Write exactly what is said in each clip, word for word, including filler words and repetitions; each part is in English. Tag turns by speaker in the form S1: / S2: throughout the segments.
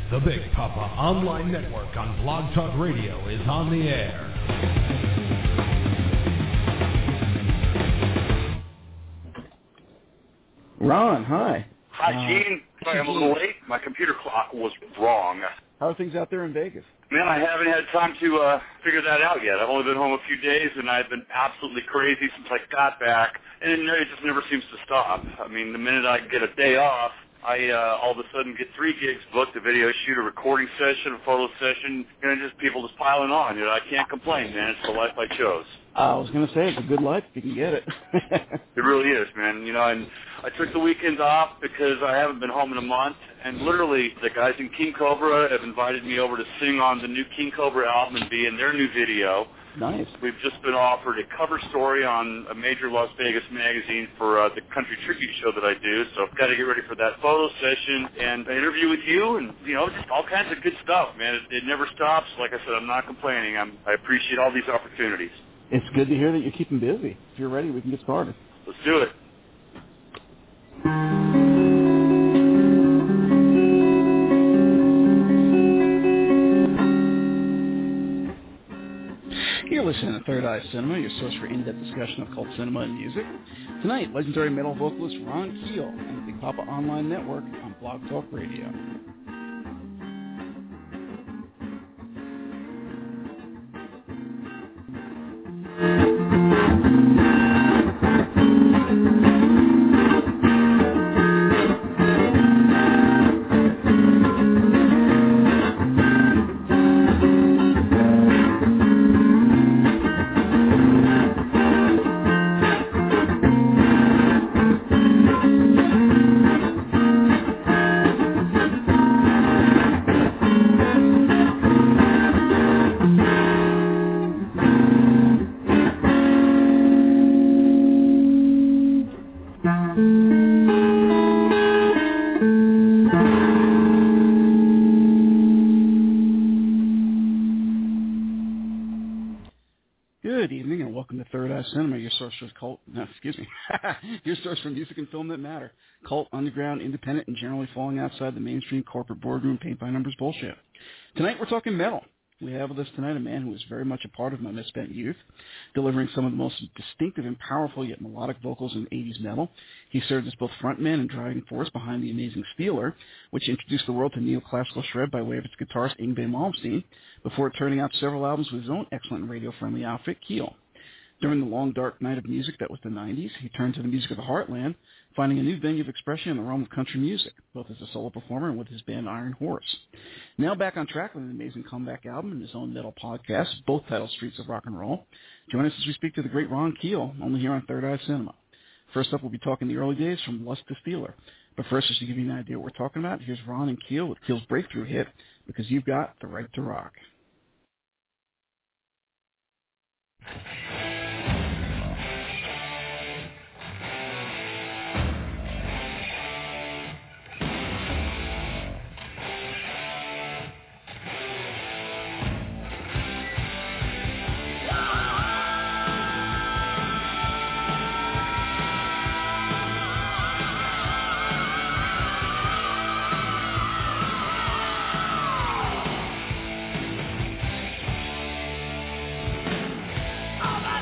S1: The Big Papa Online Network on Blog Talk Radio is on the air.
S2: Ron, hi.
S3: Hi,
S2: uh,
S3: Gene. Sorry I'm a little late. My computer clock was wrong.
S2: How are things out there in Vegas?
S3: Man, I haven't had time to uh, figure that out yet. I've only been home a few days, and I've been absolutely crazy since I got back, and it just never seems to stop. I mean, the minute I get a day off, I uh, all of a sudden get three gigs booked, a video shoot, a recording session, a photo session, and just people just piling on. You know, I can't complain, man. It's the life I chose.
S2: I was going to say, it's a good life if you can get it.
S3: It really is, man. You know, and I took the weekends off because I haven't been home in a month, and literally the guys in King Cobra have invited me over to sing on the new King Cobra album and be in their new video.
S2: Nice.
S3: We've just been offered a cover story on a major Las Vegas magazine for uh, the country tribute show that I do, so I've got to get ready for that photo session and an interview with you and, you know, just all kinds of good stuff, man. It, it never stops. Like I said, I'm not complaining. I'm, I appreciate all these opportunities.
S2: It's good to hear that you're keeping busy. If you're ready, we can get started.
S3: Let's do it.
S2: You're listening to Third Eye Cinema, your source for in-depth discussion of cult cinema and music. Tonight, legendary metal vocalist Ron Keel on the Big Papa Online Network on Blog Talk Radio. Cinema, your source for cult, no, excuse me, your source for music and film that matter. Cult, underground, independent, and generally falling outside the mainstream corporate boardroom paint-by-numbers bullshit. Tonight we're talking metal. We have with us tonight a man who was very much a part of my misspent youth, delivering some of the most distinctive and powerful yet melodic vocals in eighties metal. He served as both frontman and driving force behind the amazing Steeler, which introduced the world to neoclassical shred by way of its guitarist Yngwie Malmsteen, before turning out several albums with his own excellent radio-friendly outfit, Keel. During the long, dark night of music that was the nineties, he turned to the music of the heartland, finding a new venue of expression in the realm of country music, both as a solo performer and with his band Iron Horse. Now back on track with an amazing comeback album and his own metal podcast, both titled Streets of Rock and Roll. Join us as we speak to the great Ron Keel, only here on Third Eye Cinema. First up, we'll be talking the early days from Lust to Steeler. But first, just to give you an idea what we're talking about, here's Ron and Keel with Keel's breakthrough hit, Because You've Got the Right to Rock.
S4: All right.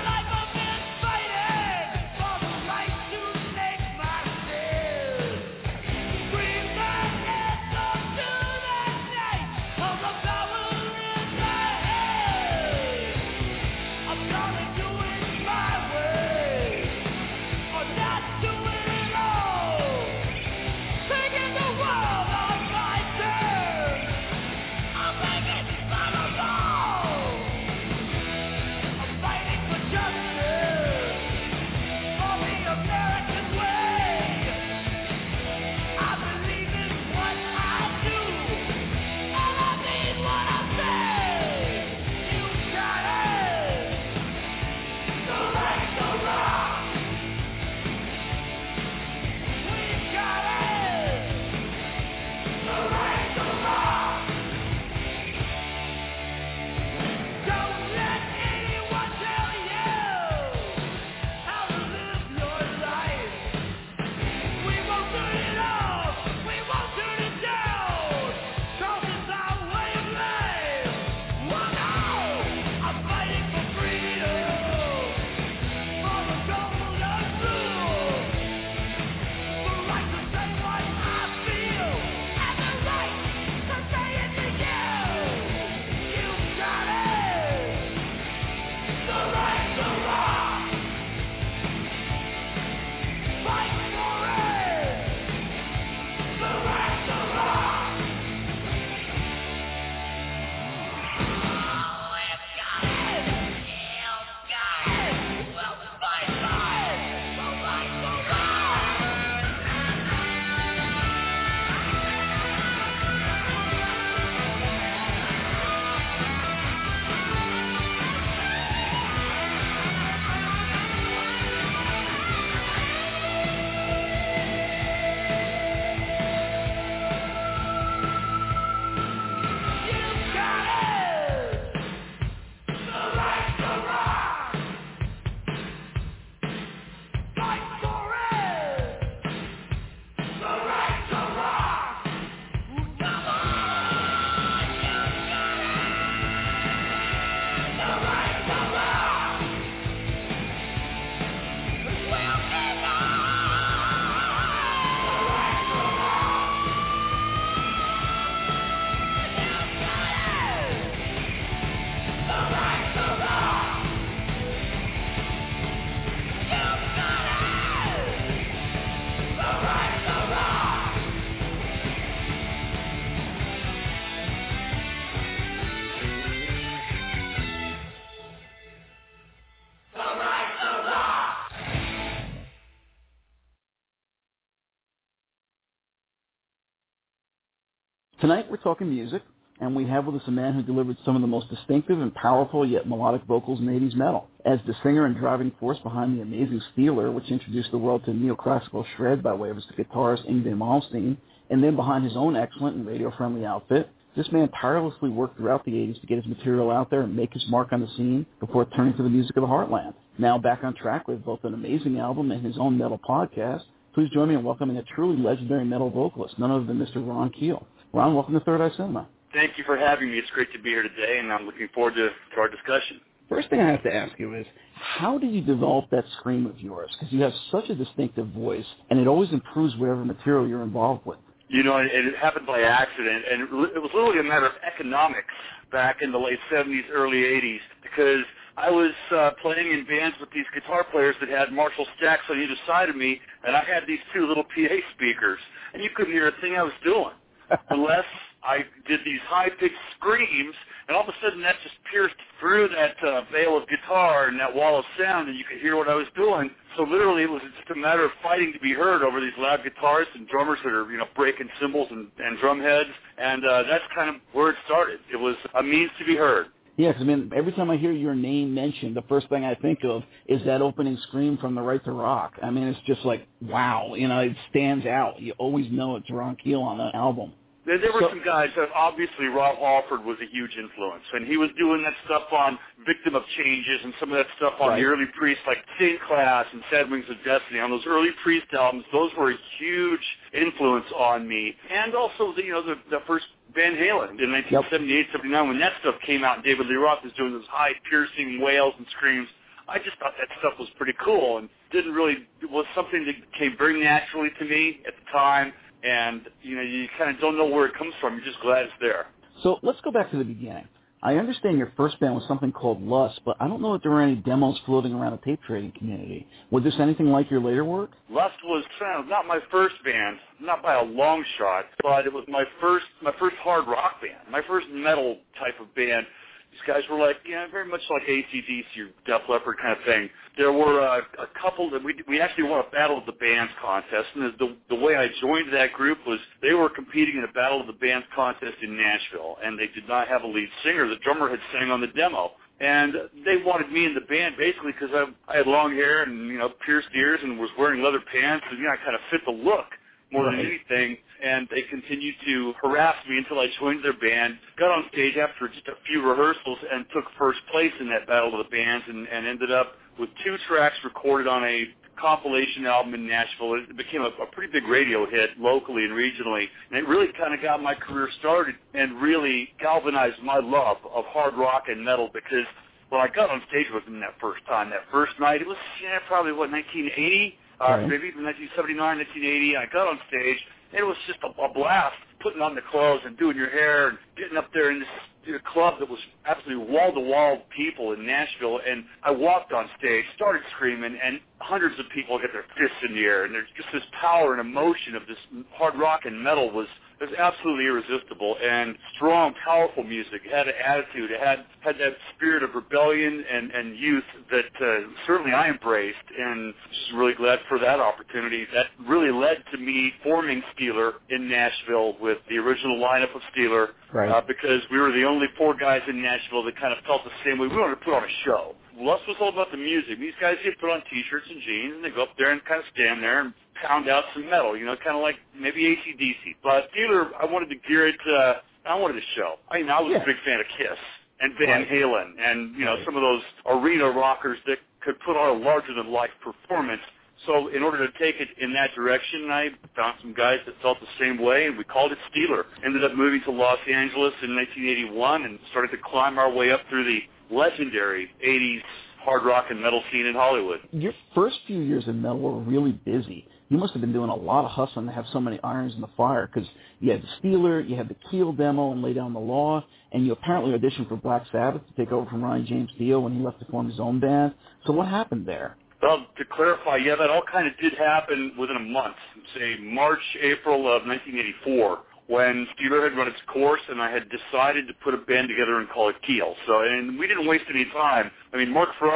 S2: Tonight we're talking music, and we have with us a man who delivered some of the most distinctive and powerful yet melodic vocals in eighties metal. As the singer and driving force behind the amazing Steeler, which introduced the world to neoclassical shred by way of his guitarist Yngwie Malmsteen, and then behind his own excellent and radio-friendly outfit, this man tirelessly worked throughout the eighties to get his material out there and make his mark on the scene before turning to the music of the heartland. Now back on track with both an amazing album and his own metal podcast, please join me in welcoming a truly legendary metal vocalist, none other than Mister Ron Keel. Ron, welcome to Third Eye Cinema.
S3: Thank you for having me. It's great to be here today, and I'm looking forward to, to our discussion.
S2: First thing I have to ask you is, how did you develop that scream of yours? Because you have such a distinctive voice, and it always improves whatever material you're involved with.
S3: You know, it, it happened by accident, and it, it was literally a matter of economics back in the late seventies, early eighties, because I was uh, playing in bands with these guitar players that had Marshall stacks on either side of me, and I had these two little P A speakers, and you couldn't hear a thing I was doing unless I did these high-pitched screams, and all of a sudden that just pierced through that uh, veil of guitar and that wall of sound, and you could hear what I was doing. So literally it was just a matter of fighting to be heard over these loud guitars and drummers that are, you know, breaking cymbals and, and drum heads, and uh, that's kind of where it started. It was a means to be heard.
S2: Yeah, because, I mean, every time I hear your name mentioned, the first thing I think of is that opening scream from The Right to Rock. I mean, it's just like, wow, you know, it stands out. You always know it's Ron Keel on that album.
S3: There, there were
S2: so,
S3: some guys that obviously Rob Halford was a huge influence, and he was doing that stuff on Victim of Changes and some of that stuff on
S2: right.
S3: the early Priest, like Saint Class and Sad Wings of Destiny. On those early Priest albums, those were a huge influence on me, and also the, you know the, the first Van Halen in nineteen seventy-eight, seventy-nine when that stuff came out, and David Lee Roth was doing those high piercing wails and screams. I just thought that stuff was pretty cool, and didn't really it was something that came very naturally to me at the time. And, you know, you kind of don't know where it comes from. You're just glad it's there.
S2: So let's go back to the beginning. I understand your first band was something called Lust, but I don't know if there were any demos floating around the tape trading community. Was this anything like your later work?
S3: Lust was not my first band, not by a long shot, but it was my first my first hard rock band, my first metal type of band. These guys were like, yeah, very much like A C D C or Def Leppard kind of thing. There were uh, a couple that we we actually won a Battle of the Bands contest, and the the way I joined that group was they were competing in a Battle of the Bands contest in Nashville, and they did not have a lead singer. The drummer had sang on the demo, and they wanted me in the band basically because I I had long hair and you know pierced ears and was wearing leather pants, and you know I kind of fit the look more than anything, and they continued to harass me until I joined their band, got on stage after just a few rehearsals, and took first place in that Battle of the Bands, and, and ended up with two tracks recorded on a compilation album in Nashville. It became a, a pretty big radio hit locally and regionally, and it really kind of got my career started and really galvanized my love of hard rock and metal, because when I got on stage with them that first time, that first night, it was yeah, probably, what, nineteen eighty? Uh, right. Maybe even nineteen seventy-nine, nineteen eighty. I got on stage, and it was just a, a blast putting on the clothes and doing your hair and getting up there in this in a club that was absolutely wall-to-wall people in Nashville. And I walked on stage, started screaming, and hundreds of people get their fists in the air. And there's just this power and emotion of this hard rock and metal was It was absolutely irresistible and strong, powerful music. It had an attitude. It had had that spirit of rebellion and, and youth that uh, certainly I embraced, and just really glad for that opportunity. That really led to me forming Steeler in Nashville with the original lineup of Steeler,
S2: right.
S3: uh, because we were the only four guys in Nashville that kind of felt the same way. We wanted to put on a show. Lust was all about the music. These guys get put on T-shirts and jeans, and they go up there and kind of stand there and pound out some metal, you know, kind of like maybe A C D C. But Steeler, I wanted to gear it, uh, I wanted a show. I mean, I was
S2: yeah.
S3: a big fan of Kiss and Van
S2: right.
S3: Halen and, you know,
S2: right.
S3: some of those arena rockers that could put on a larger-than-life performance. So in order to take it in that direction, I found some guys that felt the same way, and we called it Steeler. Ended up moving to Los Angeles in nineteen eighty-one and started to climb our way up through the legendary eighties hard rock and metal scene in Hollywood.
S2: Your first few years in metal were really busy. You must have been doing a lot of hustling to have so many irons in the fire, because you had the Steeler, you had the Keel demo and Lay Down the Law, and you apparently auditioned for Black Sabbath to take over from Ronnie James Dio when he left to form his own band. So what happened there?
S3: Well, to clarify, yeah, that all kind of did happen within a month, say March, April of nineteen eighty-four, when Steeler had run its course, and I had decided to put a band together and call it Keel. So, and we didn't waste any time. I mean, Mark Ferrari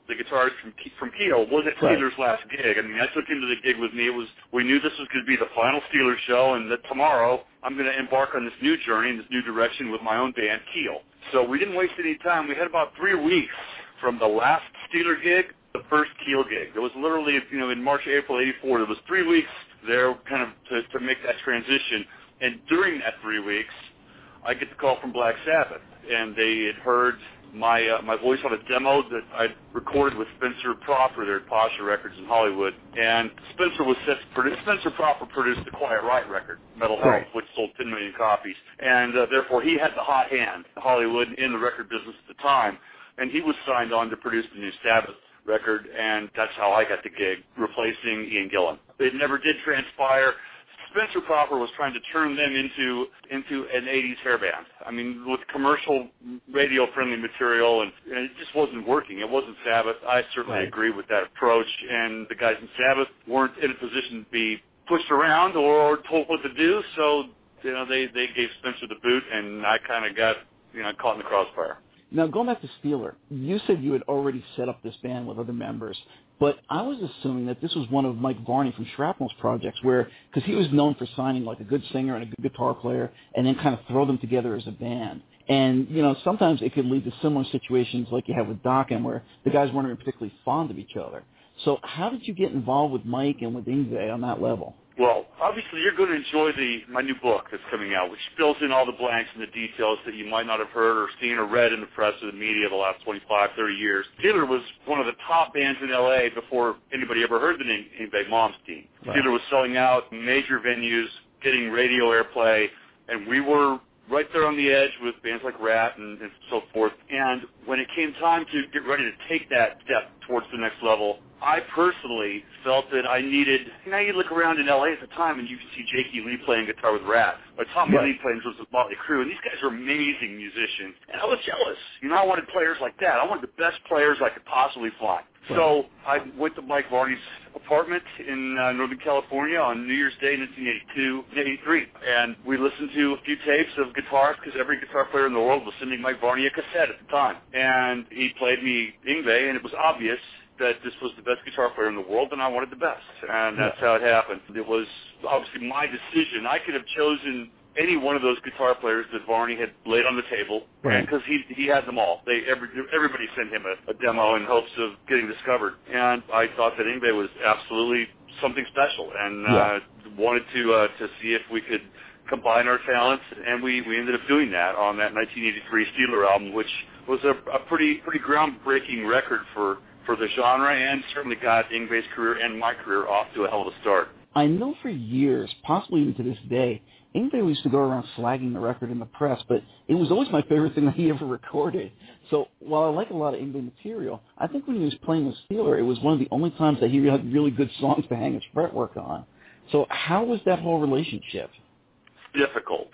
S3: the guitarist from from Keel, was at
S2: Right.
S3: Steeler's last gig. I mean, I took him to the gig with me. It was we knew this was going to be the final Steeler show, and that tomorrow I'm going to embark on this new journey, in this new direction with my own band, Keel. So we didn't waste any time. We had about three weeks from the last Steeler gig, the first Keel gig. It was literally, you know, in March, April eighty-four. There was three weeks there, kind of to, to make that transition. And during that three weeks, I get the call from Black Sabbath, and they had heard my uh, my voice on a demo that I'd recorded with Spencer Proffer there at Pasha Records in Hollywood. And Spencer was set to produce, Spencer Proffer produced the Quiet Riot record, Metal Health,
S2: Right.
S3: which sold ten million copies. And uh, therefore, he had the hot hand in Hollywood in the record business at the time. And he was signed on to produce the new Sabbath record, and that's how I got the gig, replacing Ian Gillan. It never did transpire. Spencer Proffer was trying to turn them into into an eighties hair band. I mean, with commercial radio-friendly material, and, and it just wasn't working. It wasn't Sabbath. I certainly
S2: Right.
S3: agree with that approach, and the guys in Sabbath weren't in a position to be pushed around or told what to do, so you know they, they gave Spencer the boot, and I kind of got you know caught in the crossfire.
S2: Now, going back to Steeler, you said you had already set up this band with other members, but I was assuming that this was one of Mike Varney from Shrapnel's projects where, because he was known for signing like a good singer and a good guitar player and then kind of throw them together as a band. And, you know, sometimes it could lead to similar situations like you have with Dokken where the guys weren't even particularly fond of each other. So how did you get involved with Mike and with Yngwie on that level?
S3: Well, obviously you're going to enjoy the my new book that's coming out, which fills in all the blanks and the details that you might not have heard or seen or read in the press or the media the last twenty-five, thirty years. Steeler was one of the top bands in L A before anybody ever heard the name Yngwie Malmsteen.
S2: Right.
S3: Steeler was selling out major venues, getting radio airplay, and we were right there on the edge with bands like Rat and, and so forth. And when it came time to get ready to take that step towards the next level, I personally felt that I needed, you know, you look around in L A at the time and you can see Jakey Lee playing guitar with Rat, or Tommy
S2: Right.
S3: Lee playing drums with Motley Crue, and these guys are amazing musicians. And I was jealous. You know, I wanted players like that. I wanted the best players I could possibly find.
S2: Right.
S3: So I went to Mike Varney's apartment in uh, Northern California on New Year's Day, nineteen eighty-two, eighty-three, and we listened to a few tapes of guitars because every guitar player in the world was sending Mike Varney a cassette at the time. And he played me Yngwie, and it was obvious that this was the best guitar player in the world, and I wanted the best. And that's how it happened. It was obviously my decision. I could have chosen any one of those guitar players that Varney had laid on the table,
S2: Right.
S3: because he he had them all. They every, everybody sent him a, a demo in hopes of getting discovered, and I thought that Yngwie was absolutely something special, and
S2: Yeah.
S3: uh, wanted to uh, to see if we could combine our talents, and we, we ended up doing that on that nineteen eighty-three Steeler album, which was a, a pretty pretty groundbreaking record for, for the genre, and certainly got Yngwie's career and my career off to a hell of a start.
S2: I know for years, possibly even to this day, Yngwie used to go around slagging the record in the press, but it was always my favorite thing that he ever recorded. So while I like a lot of Yngwie material, I think when he was playing with Steeler, it was one of the only times that he had really good songs to hang his fretwork on. So how was that whole relationship?
S3: Difficult.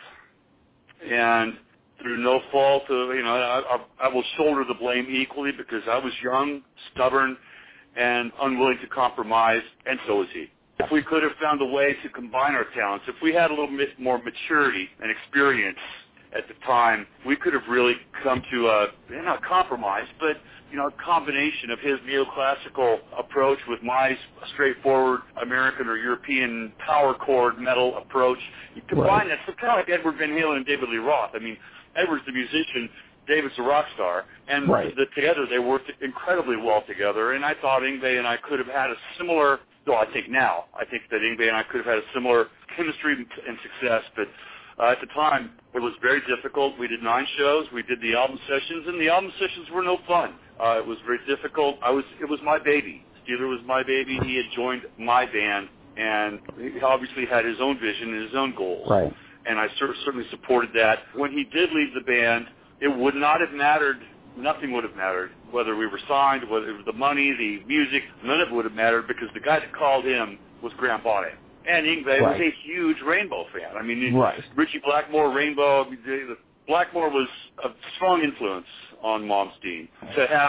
S3: And through no fault of, you know, I, I, I will shoulder the blame equally because I was young, stubborn, and unwilling to compromise, and so was he. If we could have found a way to combine our talents, if we had a little bit more maturity and experience at the time, we could have really come to a, not compromise, but, you know, a combination of his neoclassical approach with my straightforward American or European power chord metal approach. You combine
S2: Right.
S3: that, so kind of like Edward Van Halen and David Lee Roth. I mean, Edward's the musician, David's a rock star, and
S2: Right.
S3: the, together they worked incredibly well together, and I thought Yngwie and I could have had a similar, though I think now, I think that Yngwie and I could have had a similar chemistry and success, but uh, at the time it was very difficult. We did nine shows, we did the album sessions, and the album sessions were no fun. Uh, it was very difficult. I was, it was my baby. Steeler was my baby. He had joined my band, and he obviously had his own vision and his own goals.
S2: Right.
S3: And I cer- certainly supported that. When he did leave the band, it would not have mattered, nothing would have mattered, whether we were signed, whether it was the money, the music, none of it would have mattered because the guy that called him was Graham Bonnet. And Yngwie
S2: Right.
S3: was a huge Rainbow fan. I mean,
S2: Right.
S3: Richie Blackmore, Rainbow, the- the- Blackmore was a strong influence on Malmsteen. To have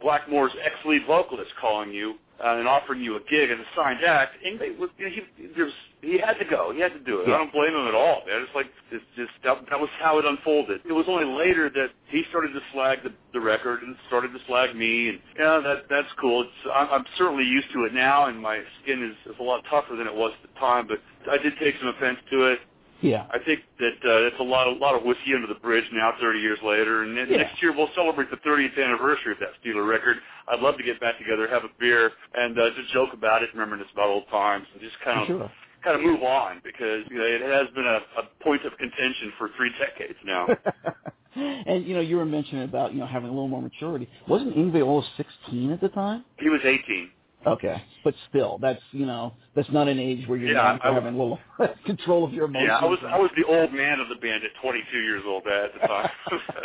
S3: Blackmore's ex-lead vocalist calling you uh, and offering you a gig as a signed act, Yngwie was, you know, he, there was, he had to go. He had to do it. Yeah. I don't blame him at all. Man. It's like it's just that, that was how it unfolded. It was only later that he started to slag the, the record and started to slag me, and yeah, that that's cool. It's, I'm, I'm certainly used to it now, and my skin is, is a lot tougher than it was at the time. But I did take some offense to it.
S2: Yeah,
S3: I think that uh, it's a lot, of, lot of whiskey under the bridge now, thirty years later. And yeah. next year we'll celebrate the thirtieth anniversary of that Steeler record. I'd love to get back together, have a beer, and uh, just joke about it, reminisce about old times, and just kind of
S2: sure.
S3: kind of move on, because you know, it has been a, a point of contention for three decades now.
S2: And you know, you were mentioning about you know having a little more maturity. Wasn't Yngwie all sixteen at the time?
S3: He was eighteen.
S2: Okay, but still, that's you know that's not an age where you're
S3: yeah,
S2: not having a little control of your emotions.
S3: Yeah, I was I was the old man of the band at twenty-two years old at the time.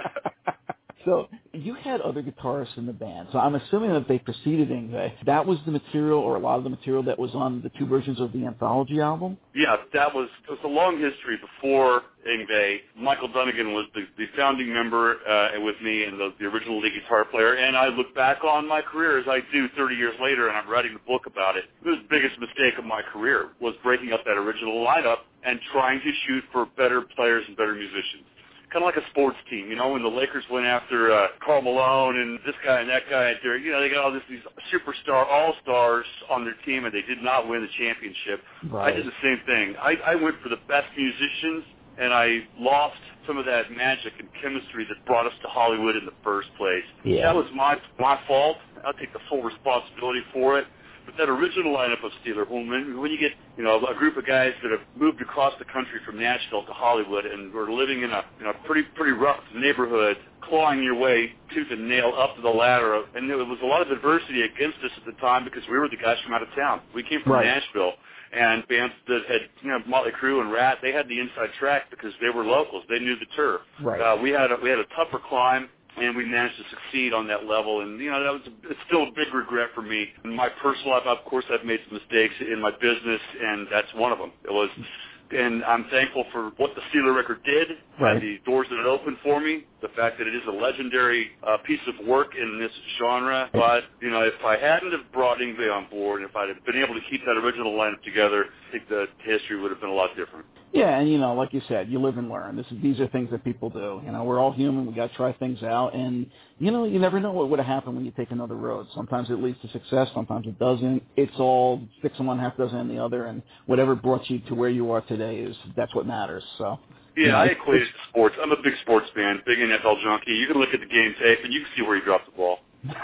S2: So you had other guitarists in the band, so I'm assuming that they preceded Yngwie. That was the material, or a lot of the material that was on the two versions of the anthology album?
S3: Yeah, that was, it was a long history before Yngwie. Michael Dunnigan was the, the founding member uh, with me and the, the original lead guitar player, and I look back on my career as I do thirty years later, and I'm writing a book about it. It was the biggest mistake of my career, was breaking up that original lineup and trying to shoot for better players and better musicians. Kind of like a sports team, you know, when the Lakers went after uh, Karl Malone and this guy and that guy, you know, they got all this, these superstar all-stars on their team, and they did not win the championship.
S2: Right.
S3: I did the same thing. I, I went for the best musicians, and I lost some of that magic and chemistry that brought us to Hollywood in the first place.
S2: Yeah.
S3: That was my my fault. I'll take the full responsibility for it. But that original lineup of Steeler, when, when you get, you know, a group of guys that have moved across the country from Nashville to Hollywood and were living in a, you know, pretty pretty rough neighborhood, clawing your way tooth and nail up to the ladder, and there was a lot of adversity against us at the time because we were the guys from out of town. We came from
S2: right.
S3: Nashville, and bands that had, you know, Motley Crue and Rat, they had the inside track because they were locals. They knew the turf.
S2: Right.
S3: Uh, we had a, we had a tougher climb, and we managed to succeed on that level. And, you know, that was a, it's still a big regret for me. In my personal life, of course, I've made some mistakes in my business, and that's one of them. It was, and I'm thankful for what the Steeler record did,
S2: right.
S3: and the doors that it opened for me, the fact that it is a legendary uh, piece of work in this genre. But, you know, if I hadn't have brought Yngwie on board, and if I'd have been able to keep that original lineup together, I think the history would have been a lot different.
S2: Yeah, and, you know, like you said, you live and learn. This is, these are things that people do. You know, we're all human. We got to try things out. And, you know, you never know what would have happened when you take another road. Sometimes it leads to success. Sometimes it doesn't. It's all six and one, half dozen and the other. And whatever brought you to where you are today is that's what matters. So.
S3: Yeah,
S2: you know,
S3: I equate it to sports. I'm a big sports fan, big N F L junkie. You can look at the game tape, and you can see where he dropped the ball.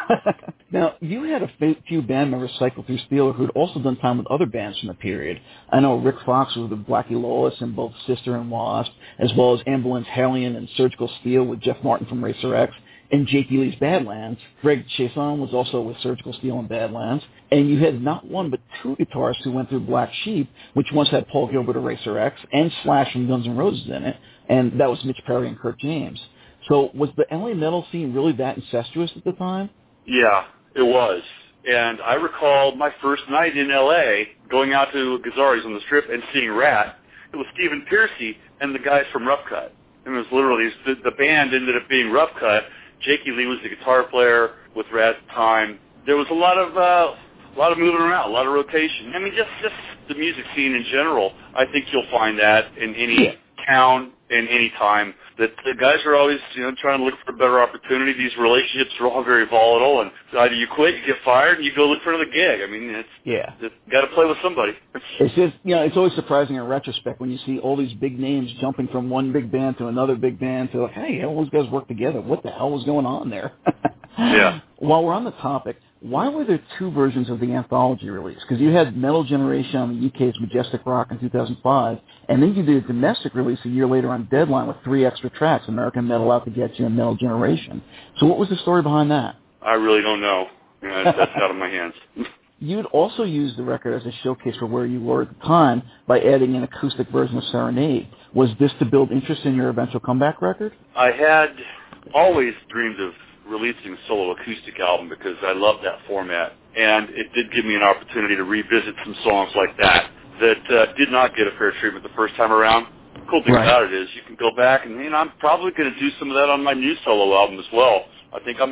S2: Now, you had a few band members cycle through Steeler who'd also done time with other bands from the period. I know Rick Fox was with Blackie Lawless in both Sister and Wasp, as well as Ambulance Hellion and Surgical Steel with Jeff Martin from Racer X, and J T Lee's Badlands. Greg Chason was also with Surgical Steel and Badlands. And you had not one but two guitarists who went through Black Sheep, which once had Paul Gilbert of Racer X and Slash from Guns N' Roses in it, and that was Mitch Perry and Kirk James. So was the L A metal scene really that incestuous at the time?
S3: Yeah, it was. And I recall my first night in L A going out to Gazzarri's on the Strip and seeing Rat. It was Stephen Pearcy and the guys from Rough Cut. And it was literally, the, the band ended up being Rough Cut. Jakey Lee was the guitar player with Rat at the time. There was a lot of uh, a lot of moving around, a lot of rotation. I mean, just, just the music scene in general. I think you'll find that in any town, in any time, that the guys are always, you know, trying to look for a better opportunity. These relationships are all very volatile, and either you quit, you get fired, and you go look for another gig. I mean, it's
S2: yeah,
S3: it's got to play with somebody.
S2: It's just, you know, it's always surprising in retrospect when you see all these big names jumping from one big band to another big band to like, hey, all those guys work together. What the hell was going on there?
S3: Yeah.
S2: While we're on the topic, why were there two versions of the anthology release? Because you had Metal Generation on the U K's Majestic Rock in two thousand five, and then you did a domestic release a year later on Deadline with three extra tracks, American Metal Out to Get You and Metal Generation. So what was the story behind that?
S3: I really don't know. You know that's, that's out of my hands.
S2: You'd also used the record as a showcase for where you were at the time by adding an acoustic version of Serenade. Was this to build interest in your eventual comeback record?
S3: I had always dreamed of releasing a solo acoustic album because I love that format, and it did give me an opportunity to revisit some songs like that that uh, did not get a fair treatment the first time around. The cool thing right. about it is you can go back, and you know, I'm probably going to do some of that on my new solo album as well. I think I'm going to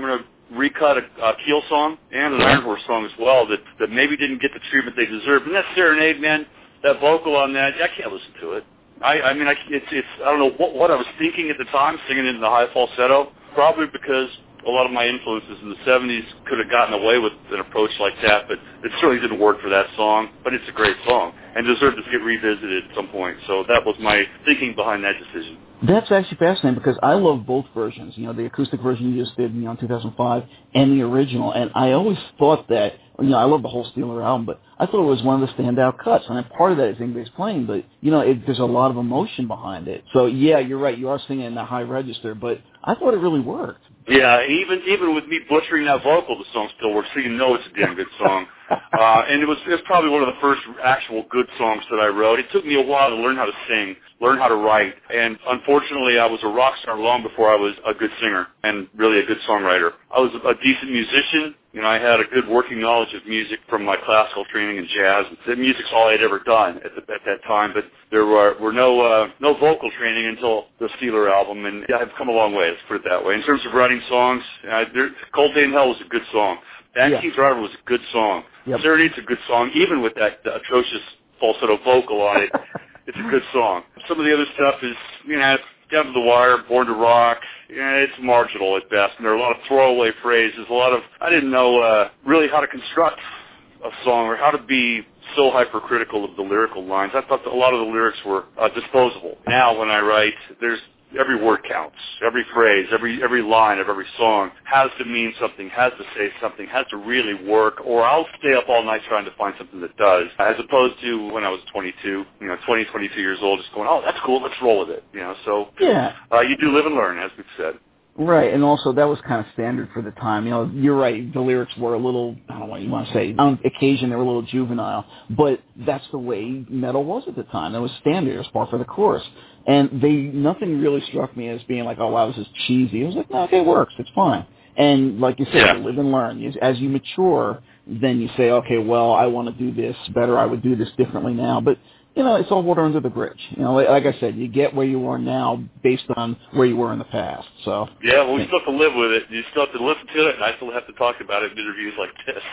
S3: recut a, a Keel song and an Iron Horse song as well that, that maybe didn't get the treatment they deserved. And that Serenade, man, that vocal on that, I can't listen to it. I, I mean, I, it's, it's, I don't know what, what I was thinking at the time, singing it in the high falsetto, probably because a lot of my influences in the seventies could have gotten away with an approach like that, but it certainly didn't work for that song. But it's a great song and deserved to get revisited at some point. So that was my thinking behind that decision.
S2: That's actually fascinating because I love both versions. You know, the acoustic version you just did, you know, in two thousand five, and the original. And I always thought that, you know, I love the whole Steeler album, but I thought it was one of the standout cuts. And part of that is Yngwie's playing, but, you know, it, there's a lot of emotion behind it. So, yeah, you're right. You are singing in the high register, but I thought it really worked.
S3: Yeah, even even with me butchering that vocal, the song still works, so you know it's a damn good song. Uh, and it was, it was probably one of the first actual good songs that I wrote. It took me a while to learn how to sing, learn how to write, and unfortunately I was a rock star long before I was a good singer and really a good songwriter. I was a decent musician. You know, I had a good working knowledge of music from my classical training in jazz. The music's all I'd ever done at, the, at that time, but there were, were no uh, no vocal training until the Steeler album, and yeah, I've come a long way, let's put it that way. In terms of writing songs, uh, there, Cold Day in Hell was a good song. Backseat yeah. Driver was a good song. Yep. Serenade's a good song, even with that uh, atrocious falsetto vocal on it. It's a good song. Some of the other stuff is, you know, Down to the Wire, Born to Rock. Yeah, it's marginal at best, and there are a lot of throwaway phrases, a lot of, I didn't know uh, really how to construct a song or how to be so hypercritical of the lyrical lines. I thought that a lot of the lyrics were uh, disposable. Now when I write, there's every word counts. Every phrase, every every line of every song has to mean something, has to say something, has to really work, or I'll stay up all night trying to find something that does, as opposed to when I was twenty-two, you know, twenty, twenty-two years old, just going, oh, that's cool, let's roll with it, you know. So
S2: yeah.
S3: uh, you do live and learn, as we've said.
S2: Right, and also that was kind of standard for the time. You know, you're right, the lyrics were a little, I don't know what you want to say, on occasion they were a little juvenile, but that's the way metal was at the time. It was standard, it was par for the course. And they, nothing really struck me as being like, oh wow, this is cheesy. It was like, no, okay, it works, it's fine. And like you said,
S3: yeah.
S2: you live and learn. As you mature, then you say, okay, well, I want to do this better, I would do this differently now. But you know, it's all water under the bridge. You know, like I said, you get where you are now based on where you were in the past. So
S3: yeah, well, we still have to live with it. You still have to listen to it, and I still have to talk about it in interviews like this.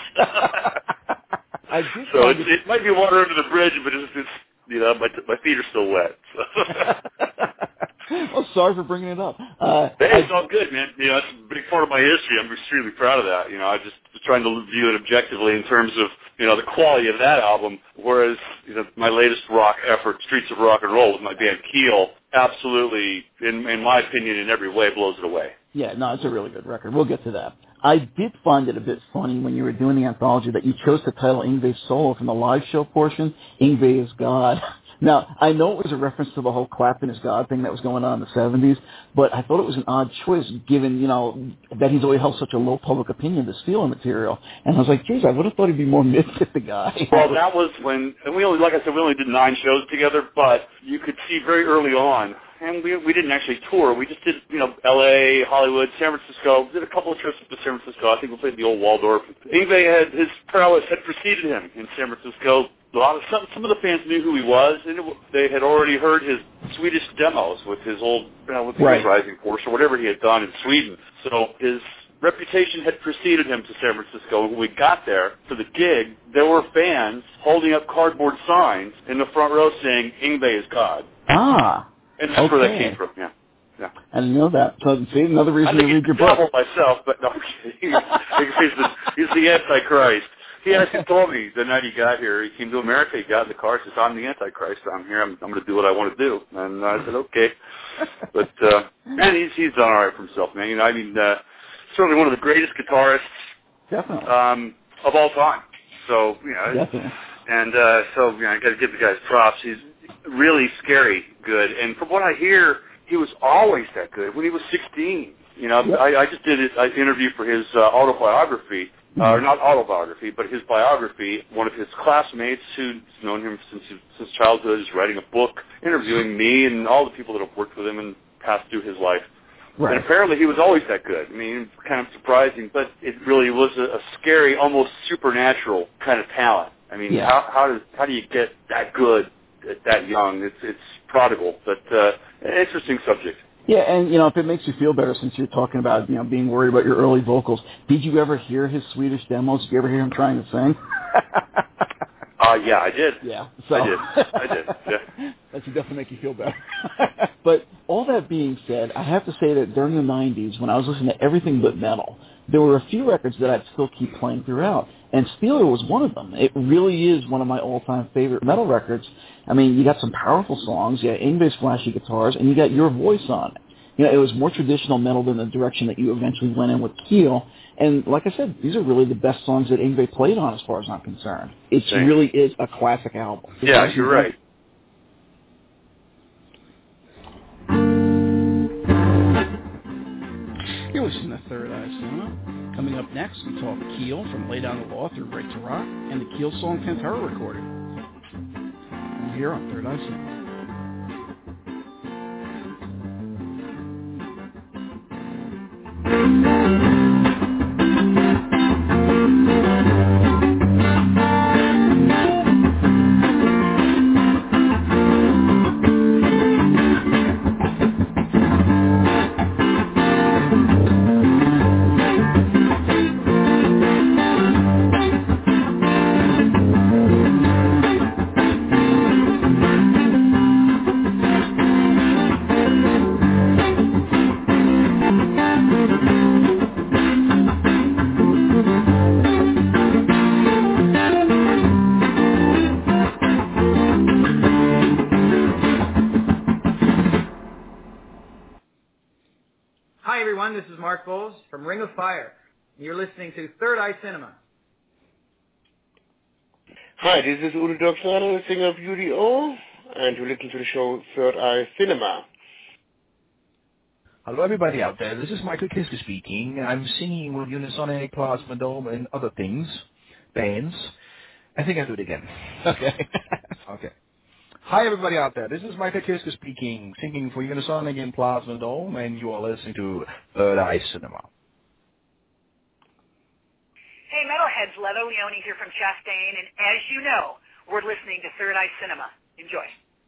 S2: I do
S3: so it's, it might be water under the bridge, but it's, it's you know, my my feet are still wet. So.
S2: Well, sorry for bringing it up. Uh,
S3: hey, it's all good, man. You know, that's a big part of my history. I'm extremely proud of that. You know, I just was trying to view it objectively in terms of, you know, the quality of that album, whereas, you know, my latest rock effort, Streets of Rock and Roll, with my band Keel, absolutely, in, in my opinion, in every way, blows it away.
S2: Yeah, no, it's a really good record. We'll get to that. I did find it a bit funny when you were doing the anthology that you chose to title Yngwie's solo from the live show portion, Yngwie is God. Now, I know it was a reference to the whole Clapton is God thing that was going on in the seventies, but I thought it was an odd choice given, you know, that he's always held such a low public opinion of the Steeler material. And I was like, geez, I would have thought he'd be more mystic, the guy.
S3: Well, that was when, and we only, like I said, we only did nine shows together, but you could see very early on, and we we didn't actually tour. We just did, you know, L A, Hollywood, San Francisco, did a couple of trips to San Francisco. I think we played the old Waldorf. Yngwie had, his prowess had preceded him in San Francisco. A lot of, some, some of the fans knew who he was, and it, they had already heard his Swedish demos with his old, you know, with
S2: right.
S3: his Rising Force or whatever he had done in Sweden. So his reputation had preceded him to San Francisco. When we got there for the gig, there were fans holding up cardboard signs in the front row saying, Yngwie is God.
S2: Ah,
S3: And that's
S2: okay.
S3: where that came from, yeah. Yeah.
S2: I didn't know that. So, see, another reason
S3: to
S2: read your book.
S3: myself, but no, he's, he's, the, he's the Antichrist. He actually told me the night he got here, he came to America, he got in the car, says, I'm the Antichrist, I'm here, I'm, I'm going to do what I want to do. And I said, okay. But, uh, man, he's, he's done all right for himself, man. You know, I mean, uh, certainly one of the greatest guitarists
S2: Definitely.
S3: Um, of all time. So, you know,
S2: Definitely.
S3: and uh, so, you know, I got to give the guy props. He's really scary good. And from what I hear, he was always that good when he was sixteen. You know, yep. I, I just did an interview for his uh, autobiography. Uh, or not autobiography, but his biography. One of his classmates who's known him since since childhood is writing a book, interviewing me and all the people that have worked with him and passed through his life.
S2: Right.
S3: And apparently he was always that good. I mean, it's kind of surprising, but it really was a, a scary, almost supernatural kind of talent. I mean,
S2: yeah.
S3: how how does how do you get that good at that young? It's it's prodigal, but uh, an interesting subject.
S2: Yeah, and, you know, if it makes you feel better since you're talking about, you know, being worried about your early vocals, did you ever hear his Swedish demos? Did you ever hear him trying to sing?
S3: Uh, yeah, I did.
S2: Yeah. So.
S3: I did. I did, yeah.
S2: That should definitely make you feel better. But all that being said, I have to say that during the nineties, when I was listening to everything but metal, there were a few records that I'd still keep playing throughout, and Steeler was one of them. It really is one of my all-time favorite metal records. I mean, you got some powerful songs, you got Yngwie's flashy guitars, and you got your voice on it. You know, it was more traditional metal than the direction that you eventually went in with Keel. And like I said, these are really the best songs that Yngwie played on as far as I'm concerned. It
S3: Thanks.
S2: really is a classic album. It's
S3: yeah, you're right.
S2: You're listening to Third Eye Cinema. Coming up next, we talk Keel from Lay Down the Law through Right to Rock and the Keel song Pantera recorded. We're here on Third Eye Cinema.
S4: This is Mark Bowles from Ring of Fire. You're listening to Third Eye Cinema.
S5: Hi, this is Udo Doxner, singer of U D O, and you're listening to the show Third Eye Cinema.
S6: Hello, everybody out there. This is Michael Kiske speaking. I'm singing with Unisonic, Plasma Dome, and other things, bands. I think I'll do it again.
S2: Okay.
S6: Okay. Hi, everybody out there. This is Michael Kiske speaking, singing for Unisonic and Plasma Dome, and you are listening to Third Eye Cinema.
S7: Hey, Metalheads, Leather Leone here from Chastain, and as you know, we're listening to Third Eye Cinema. Enjoy.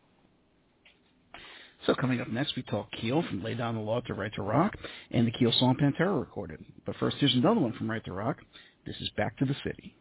S2: So coming up next, we talk Keel from Lay Down the Law to Right to Rock and the Keel song Pantera recorded. But first, here's another one from Right to Rock. This is Back to the City.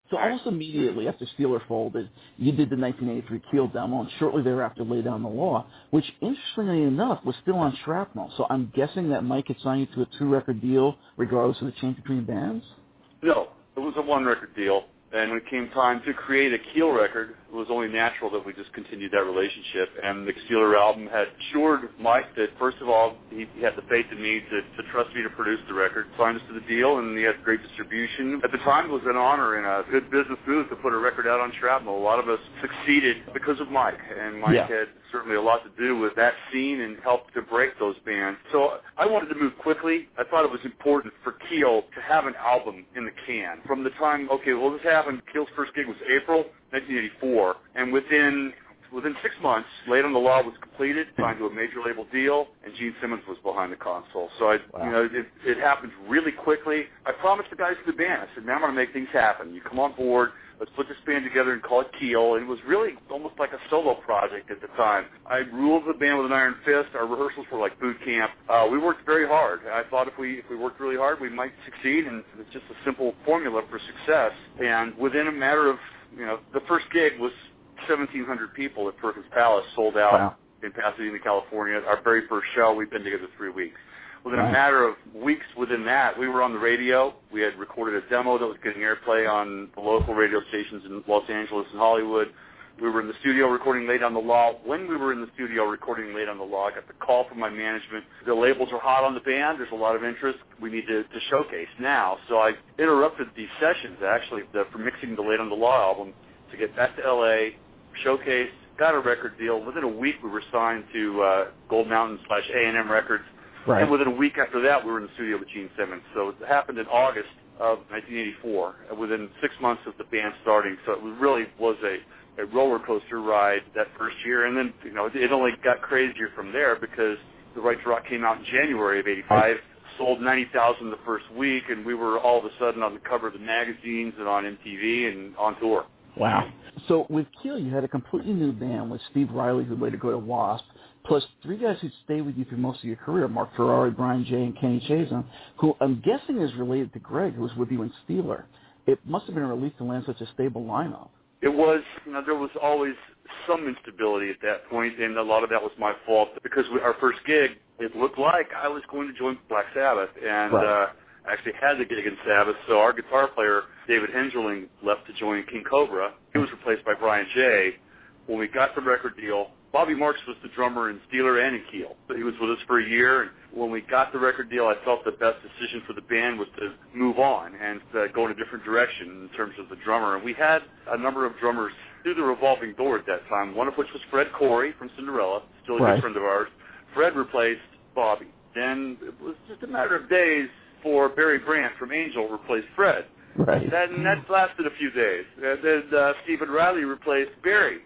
S2: So almost immediately after Steeler folded, you did the nineteen eighty-three Keel demo, and shortly thereafter Lay Down the Law, which, interestingly enough, was still on Shrapnel. So I'm guessing that Mike had signed you to a two-record deal regardless of the change between bands?
S3: No, it was a one-record deal. And when it came time to create a Keel record, it was only natural that we just continued that relationship. And the Steeler album had assured Mike that, first of all, he, he had the faith in me to, to trust me to produce the record, signed us to the deal, and he had great distribution. At the time, it was an honor and a good business move to put a record out on Shrapnel. A lot of us succeeded because of Mike, and Mike yeah. had certainly a lot to do with that scene and helped to break those bands. So I wanted to move quickly. I thought it was important for Keel to have an album in the can. From the time, okay, well, this happened, Keel's first gig was April nineteen eighty-four, and within within six months, Lay Down the Law was completed, signed to a major label deal, and Gene Simmons was behind the console. So I, wow. you know, it, it happened really quickly. I promised the guys in the band, I said, man, I'm going to make things happen. You come on board. Let's put this band together and call it Keel. And it was really almost like a solo project at the time. I ruled the band with an iron fist. Our rehearsals were like boot camp. Uh, we worked very hard. I thought if we if we worked really hard, we might succeed. And it's just a simple formula for success. And within a matter of, you know, the first gig was seventeen hundred people at Perkins Palace, sold out wow. in Pasadena, California. Our very first show, we've been together three weeks. Within right. a matter of weeks within that, we were on the radio. We had recorded a demo that was getting airplay on the local radio stations in Los Angeles and Hollywood. We were in the studio recording Lay Down the Law. When we were in the studio recording Lay Down the Law, I got the call from my management. The labels are hot on the band. There's a lot of interest. We need to, to showcase now. So I interrupted these sessions, actually, the, for mixing the Lay Down the Law album to get back to L A, showcase, got a record deal. Within a week, we were signed to uh, Gold Mountain slash A and M Records. Right. And within a week after that, we were in the studio with Gene Simmons. So it happened in August of nineteen eighty-four, within six months of the band starting. So it really was a, a roller coaster ride that first year. And then, you know, it only got crazier from there because The Right to Rock came out in January of eighty-five, sold ninety thousand the first week, and we were all of a sudden on the cover of the magazines and on M T V and on tour.
S2: Wow. So with Keel, you had a completely new band with Steve Riley, who would later go to Wasp, plus three guys who'd stay with you through most of your career, Mark Ferrari, Brian Jay, and Kenny Chazin, who I'm guessing is related to Greg, who was with you in Steeler. It must have been a relief to land such a stable lineup.
S3: It was. You know, there was always some instability at that point, and a lot of that was my fault because we, our first gig, it looked like I was going to join Black Sabbath, and right. uh, I actually had the gig in Sabbath, so our guitar player, David Hengerling, left to join King Cobra. He was replaced by Brian Jay. When we got the record deal, Bobby Marks was the drummer in Steeler and in Keel. He was with us for a year, and when we got the record deal, I felt the best decision for the band was to move on and uh, go in a different direction in terms of the drummer. And we had a number of drummers through the revolving door at that time, one of which was Fred Corey from Cinderella, still a right. good friend of ours. Fred replaced Bobby. Then it was just a matter of days for Barry Brandt from Angel replaced Fred.
S2: Right.
S3: That, and that lasted a few days. And then uh, Stephen Riley replaced Barry.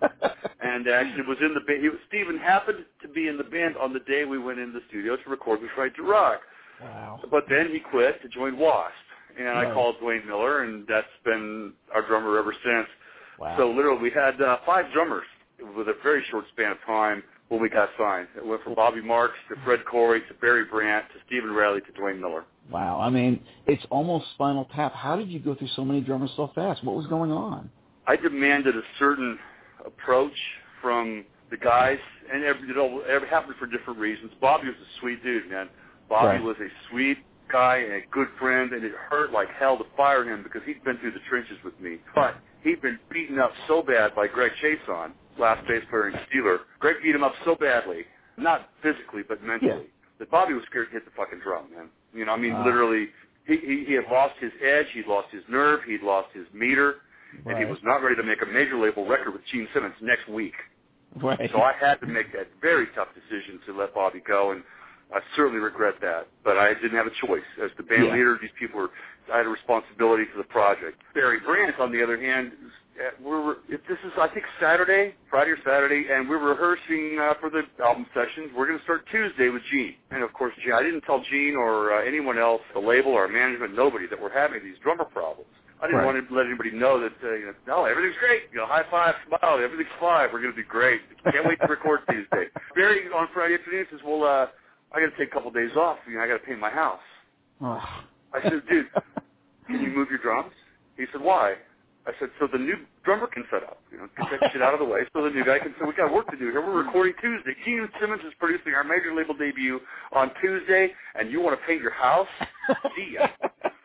S3: And actually was in the band. Stephen happened to be in the band on the day we went in the studio to record With Right to Rock.
S2: Wow.
S3: But then he quit to join Wasp. And
S2: right.
S3: I called Dwayne Miller, and that's been our drummer ever since.
S2: Wow.
S3: So literally we had uh, five drummers with a very short span of time when we got signed. It went from Bobby Marks to Fred Corey to Barry Brandt to Stephen Riley to Dwayne Miller.
S2: Wow. I mean, it's almost Spinal Tap. How did you go through so many drummers so fast? What was going on?
S3: I demanded a certain approach from the guys, and every, you know, it happened for different reasons. Bobby was a sweet dude, man. Bobby
S2: right. was
S3: a sweet guy and a good friend, and it hurt like hell to fire him because he'd been through the trenches with me. But he'd been beaten up so bad by Greg Chason, last bass player in Steeler. Greg beat him up so badly, not physically but mentally, yeah. that Bobby was scared to hit the fucking drum, man. You know, I mean, uh. literally, he, he, he had lost his edge, he'd lost his nerve, he'd lost his meter.
S2: Right.
S3: And he was not ready to make a major label record with Gene Simmons next week.
S2: Right.
S3: So I had to make that very tough decision to let Bobby go, and I certainly regret that. But I didn't have a choice. As the band yeah. leader, these people were, I had a responsibility for the project. Barry Brandt, on the other hand, we're, if this is, I think, Saturday, Friday or Saturday, and we're rehearsing uh, for the album sessions. We're going to start Tuesday with Gene. And, of course, Gene, I didn't tell Gene or uh, anyone else, the label or management, nobody, that we're having these drummer problems. I didn't right. want to let anybody know that, uh, you know, no, everything's great. You know, high five, smile, everything's fine. We're going to be great. Can't wait to record Tuesday. Barry, on Friday afternoon, says, well, uh, I got to take a couple days off. You know, I got to paint my house.
S2: Oh.
S3: I said, dude, can you move your drums? He said, why? I said, so the new drummer can set up, you know, get that shit out of the way so the new guy can, so we got work to do here. We're recording Tuesday. Gene Simmons is producing our major label debut on Tuesday, and you want to paint your house? See ya.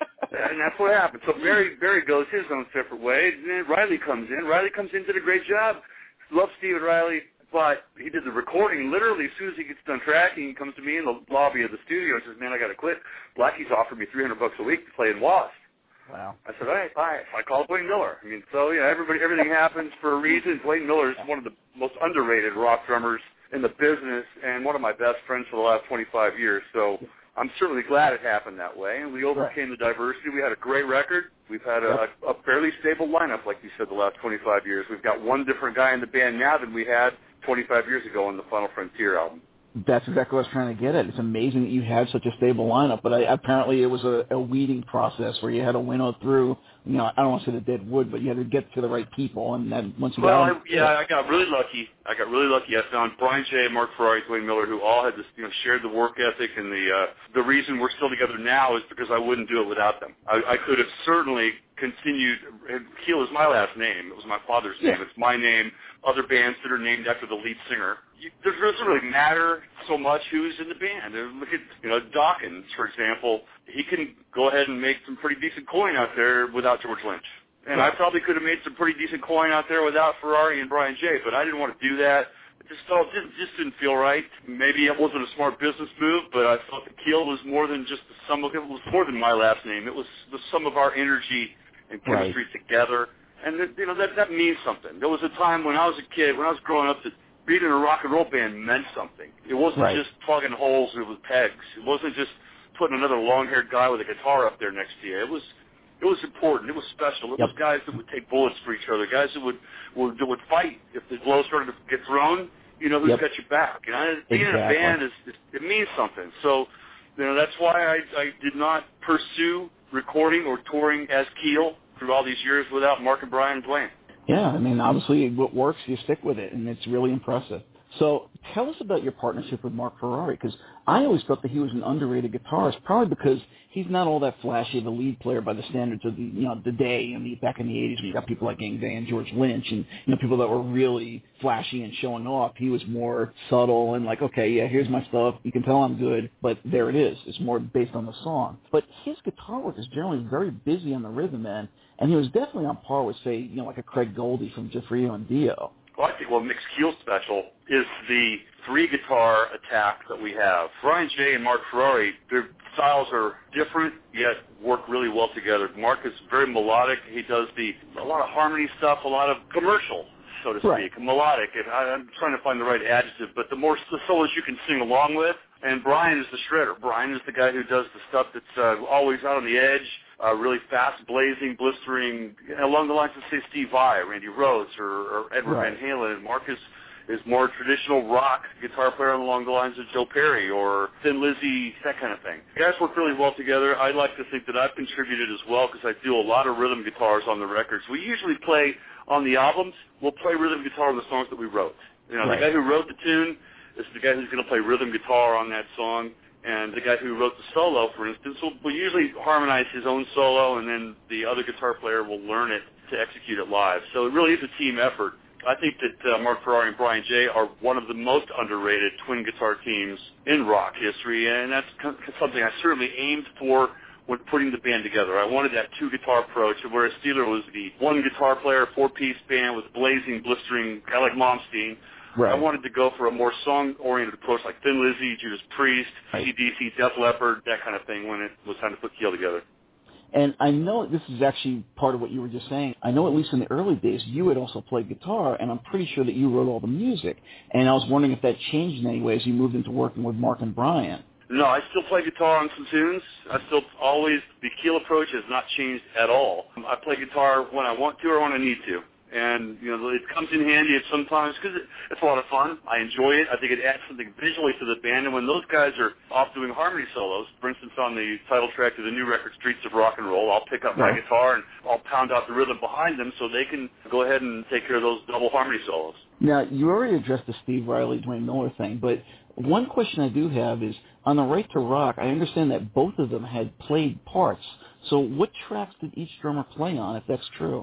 S3: And that's what happened. So Barry, Barry goes his own separate way, and then Riley comes in. Riley comes in, did a great job. Love Stephen Riley, but he did the recording. Literally, as soon as he gets done tracking, he comes to me in the lobby of the studio and says, man, I got to quit. Blackie's offered me three hundred bucks a week to play in Wasp.
S2: Wow. I
S3: said, all right, bye. I called Dwayne Miller. I mean, so, you know, everybody, everything happens for a reason. Dwayne Miller is one of the most underrated rock drummers in the business and one of my best friends for the last twenty-five years. So I'm certainly glad it happened that way. And we overcame the diversity. We had a great record. We've had a, a fairly stable lineup, like you said, the last twenty-five years. We've got one different guy in the band now than we had twenty-five years ago on the Final Frontier album.
S2: That's exactly what I was trying to get at. It's amazing that you had such a stable lineup, but I, apparently it was a, a weeding process where you had to winnow through, you know, I don't want to say the dead wood, but you had to get to the right people, and then once you
S3: well,
S2: got
S3: Well, yeah, I got really lucky. I got really lucky. I found Brian J., Mark Ferrari, Dwayne Miller, who all had this, you know, shared the work ethic, and the uh, the reason we're still together now is because I wouldn't do it without them. I, I could have certainly continued. Keel is my last name. It was my father's name.
S2: Yeah.
S3: It's my name. Other bands that are named after the lead singer. You, it doesn't really matter so much who's in the band. Look at, you know, Dawkins, for example. He can go ahead and make some pretty decent coin out there without George Lynch. And I probably could have made some pretty decent coin out there without Ferrari and Brian J., but I didn't want to do that. It just felt, just, just didn't feel right. Maybe it wasn't a smart business move, but I felt that Keel was more than just the sum of, it was more than my last name. It was the sum of our energy and chemistry right. together. And, that, you know, that, that means something. There was a time when I was a kid, when I was growing up, that being in a rock and roll band meant something. It wasn't right. just plugging holes with pegs. It wasn't just putting another long-haired guy with a guitar up there next to you. It was it was important. It was special. It yep. was guys that would take bullets for each other, guys that would, would, that would fight. If the blow started to get thrown, you know who's yep. got your back. You know, being exactly. in a band, is it means something. So, you know, that's why I, I did not pursue recording or touring as Keel through all these years without Mark and Brian and Dwayne.
S2: Yeah, I mean, obviously what works, you stick with it, and it's really impressive. So tell us about your partnership with Mark Ferrari, because I always felt that he was an underrated guitarist, probably because he's not all that flashy of a lead player by the standards of the, you know, the day and the back in the eighties when you got people like Gang Day and George Lynch and, you know, people that were really flashy and showing off. He was more subtle and like, okay, yeah, here's my stuff. You can tell I'm good, but there it is. It's more based on the song. But his guitar work is generally very busy on the rhythm end, and he was definitely on par with, say, you know, like a Craig Goldie from Jafrio and Dio.
S3: Well, I think what makes Keel special is the three-guitar attack that we have. Brian J. and Mark Ferrari, their styles are different, yet work really well together. Mark is very melodic. He does the a lot of harmony stuff, a lot of commercial, so to speak, right. melodic. And I, I'm trying to find the right adjective, but the more the solos you can sing along with. And Brian is the shredder. Brian is the guy who does the stuff that's uh, always out on the edge, uh, really fast, blazing, blistering, along the lines of, say, Steve Vai, Randy Rhoads, or, or Edward right. Van Halen. And Mark is, is more traditional rock guitar player along the lines of Joe Perry or Thin Lizzy, that kind of thing. The guys work really well together. I like to think that I've contributed as well because I do a lot of rhythm guitars on the records. We usually play on the albums. We'll play rhythm guitar on the songs that we wrote. You know, right. the guy who wrote the tune is the guy who's going to play rhythm guitar on that song, and the guy who wrote the solo, for instance, will, will usually harmonize his own solo, and then the other guitar player will learn it to execute it live. So it really is a team effort. I think that uh, Mark Ferrari and Brian J. are one of the most underrated twin guitar teams in rock history, and that's something I certainly aimed for when putting the band together. I wanted that two-guitar approach, whereas Steeler was the one-guitar player, four-piece band with blazing, blistering, kind of like Malmsteen. Right. I wanted to go for a more song-oriented approach like Thin Lizzy, Judas Priest, A C D C, Def Leppard, that kind of thing when it was time to put Keel together.
S2: And I know this is actually part of what you were just saying. I know at least in the early days you had also played guitar, and I'm pretty sure that you wrote all the music. And I was wondering if that changed in any way as you moved into working with Mark and Brian.
S3: No, I still play guitar on some tunes. I still always, the Keel approach has not changed at all. I play guitar when I want to or when I need to. And, you know, it comes in handy at sometimes because it, it's a lot of fun. I enjoy it. I think it adds something visually to the band. And when those guys are off doing harmony solos, for instance, on the title track to the new record, Streets of Rock and Roll, I'll pick up my guitar and I'll pound out the rhythm behind them so they can go ahead and take care of those double harmony solos.
S2: Now, you already addressed the Steve Riley, Dwayne Miller thing, but one question I do have is, on the Right to Rock, I understand that both of them had played parts. So what tracks did each drummer play on, if that's true?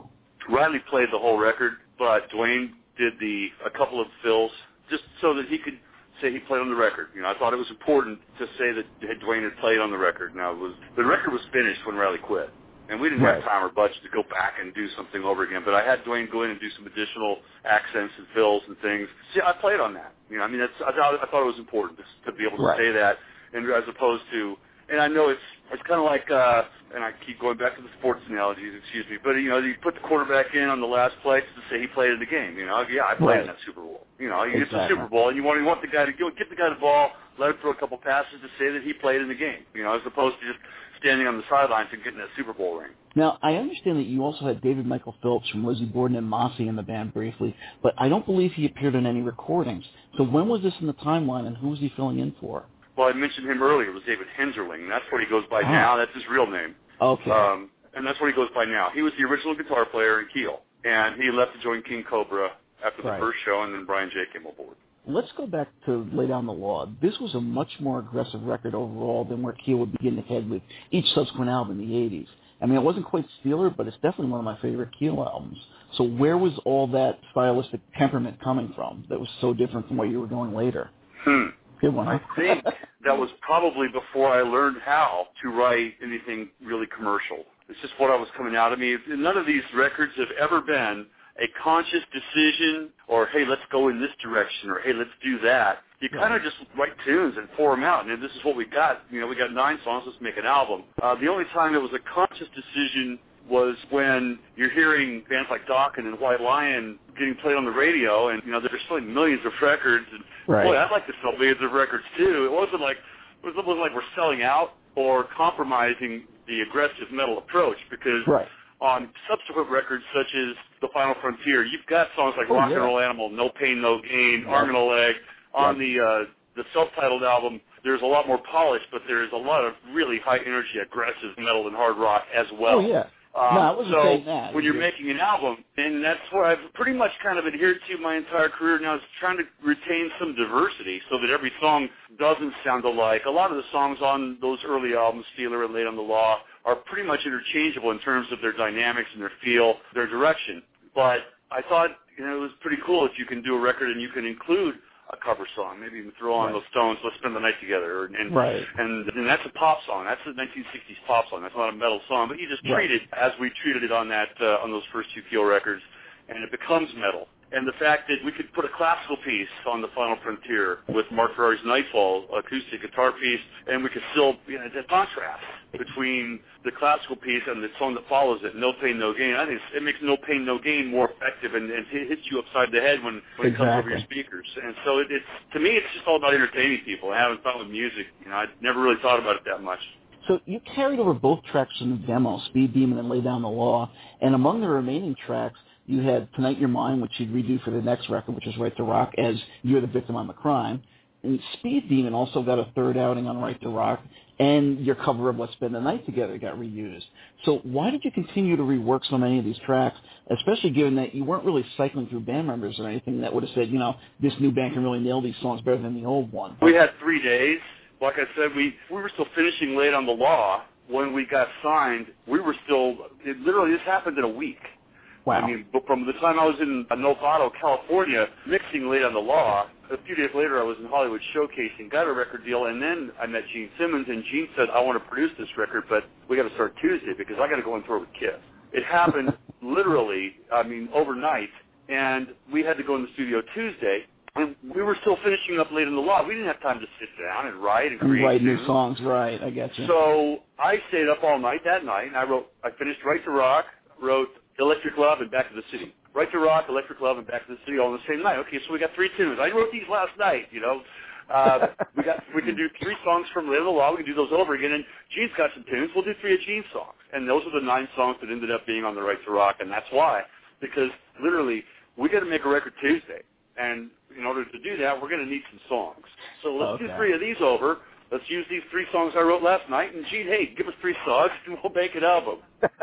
S3: Riley played the whole record, but Dwayne did the a couple of fills just so that he could say he played on the record. You know, I thought it was important to say that Dwayne had played on the record. Now, it was the record was finished when Riley quit, and we didn't
S2: right.
S3: have time or budget to go back and do something over again. But I had Dwayne go in and do some additional accents and fills and things. See, I played on that. You know, I mean, that's, I, thought, I thought it was important to, to be able to
S2: right.
S3: say that, and as opposed to, and I know it's it's kind of like, uh, and I keep going back to the sports analogies, excuse me, but, you know, you put the quarterback in on the last play to say he played in the game. You know, yeah, I played
S2: right.
S3: in that Super Bowl. You know, it's
S2: exactly.
S3: a Super Bowl, and you want, you want the guy to go get the guy the ball, let him throw a couple passes to say that he played in the game, you know, as opposed to just standing on the sidelines and getting that Super Bowl ring.
S2: Now, I understand that you also had David Michael Phillips from Lizzie Borden and Mossy in the band briefly, but I don't believe he appeared in any recordings. So when was this in the timeline, and who was he filling in for?
S3: Well, I mentioned him earlier. It was David Henzerling. That's what he goes by
S2: oh.
S3: now. That's his real name.
S2: Okay.
S3: Um, and that's what he goes by now. He was the original guitar player in Keel, and he left to join King Cobra after the
S2: right.
S3: first show, and then Brian J. came aboard.
S2: Let's go back to Lay Down the Law. This was a much more aggressive record overall than where Keel would begin to head with each subsequent album in the eighties. I mean, it wasn't quite Steeler, but it's definitely one of my favorite Keel albums. So where was all that stylistic temperament coming from that was so different from what you were going later?
S3: Hmm.
S2: Good one.
S3: I think that was probably before I learned how to write anything really commercial. It's just what I was coming out of me. None of these records have ever been a conscious decision or, hey, let's go in this direction or, hey, let's do that. You kind of just write tunes and pour them out, and this is what we got. You know, we got nine songs, let's make an album. Uh, the only time it was a conscious decision was when you're hearing bands like Dokken and White Lion getting played on the radio, and, you know, they're selling millions of records, and,
S2: right.
S3: boy, I'd like to sell millions of records, too. It wasn't like it wasn't like we're selling out or compromising the aggressive metal approach, because
S2: right.
S3: on subsequent records such as The Final Frontier, you've got songs like
S2: oh,
S3: Rock
S2: yeah.
S3: and Roll Animal, No Pain, No Gain,
S2: yeah.
S3: Arm and a Leg. On
S2: yeah.
S3: the uh, the self-titled album, there's a lot more polish, but there's a lot of really high-energy, aggressive metal and hard rock as well.
S2: Oh, yeah.
S3: Um,
S2: no, I wasn't
S3: so
S2: saying that.
S3: when you're making an album, and that's where I've pretty much kind of adhered to my entire career now, is trying to retain some diversity so that every song doesn't sound alike. A lot of the songs on those early albums, Steeler and Late on the Law, are pretty much interchangeable in terms of their dynamics and their feel, their direction. But I thought, you know, it was pretty cool if you can do a record and you can include a cover song, maybe even throw on
S2: right.
S3: those Stones, Let's Spend the Night Together, and
S2: right.
S3: and and that's a pop song. That's a nineteen sixties pop song. That's not a metal song, but you just
S2: right.
S3: treat it as we treated it on that uh, on those first two Keel records, and it becomes metal. And the fact that we could put a classical piece on The Final Frontier with Mark Ferrari's Nightfall acoustic guitar piece, and we could still, you know, the contrast between the classical piece and the song that follows it, No Pain, No Gain. I think it makes No Pain, No Gain more effective and, and it hits you upside the head when, when
S2: exactly.
S3: it comes over your speakers. And so it, it's, to me, it's just all about entertaining people and having fun with music. You know, I never really thought about it that much.
S2: So you carried over both tracks from the demo, Speed Demon and Lay Down the Law, and among the remaining tracks, you had Tonight You're Mine, which you'd redo for the next record, which is Right to Rock, as You're the Victim, I'm the Crime. And Speed Demon also got a third outing on Right to Rock, and your cover of Let's Spend the Night Together got reused. So why did you continue to rework so many of these tracks, especially given that you weren't really cycling through band members or anything that would have said, you know, this new band can really nail these songs better than the old one?
S3: We had three days. Like I said, we, we were still finishing Late on the Law. When we got signed, we were still, it literally, this happened in a week.
S2: Wow.
S3: I mean, but from the time I was in Novato, California, mixing Late on the Law, a few days later I was in Hollywood showcasing, got a record deal, and then I met Gene Simmons, and Gene said, I want to produce this record, but we got to start Tuesday because I got to go and tour with Kiss. It happened literally, I mean, overnight, and we had to go in the studio Tuesday, and we were still finishing up Late on the Law. We didn't have time to sit down and write and create
S2: write new
S3: tunes.
S2: songs, right, I get you.
S3: So I stayed up all night that night, and I wrote, I finished Right to Rock, wrote Electric Love and Back to the City. Right to Rock, Electric Love, and Back to the City all on the same night. Okay, so we got three tunes. I wrote these last night, you know. Uh, we got we can do three songs from Late on the Law. We can do those over again. And Gene's got some tunes. We'll do three of Gene's songs. And those are the nine songs that ended up being on the Right to Rock, and that's why. Because literally, we got to make a record Tuesday. And in order to do that, we're going to need some songs. So let's
S2: okay.
S3: do three of these over. Let's use these three songs I wrote last night. And Gene, hey, give us three songs, and we'll make an album.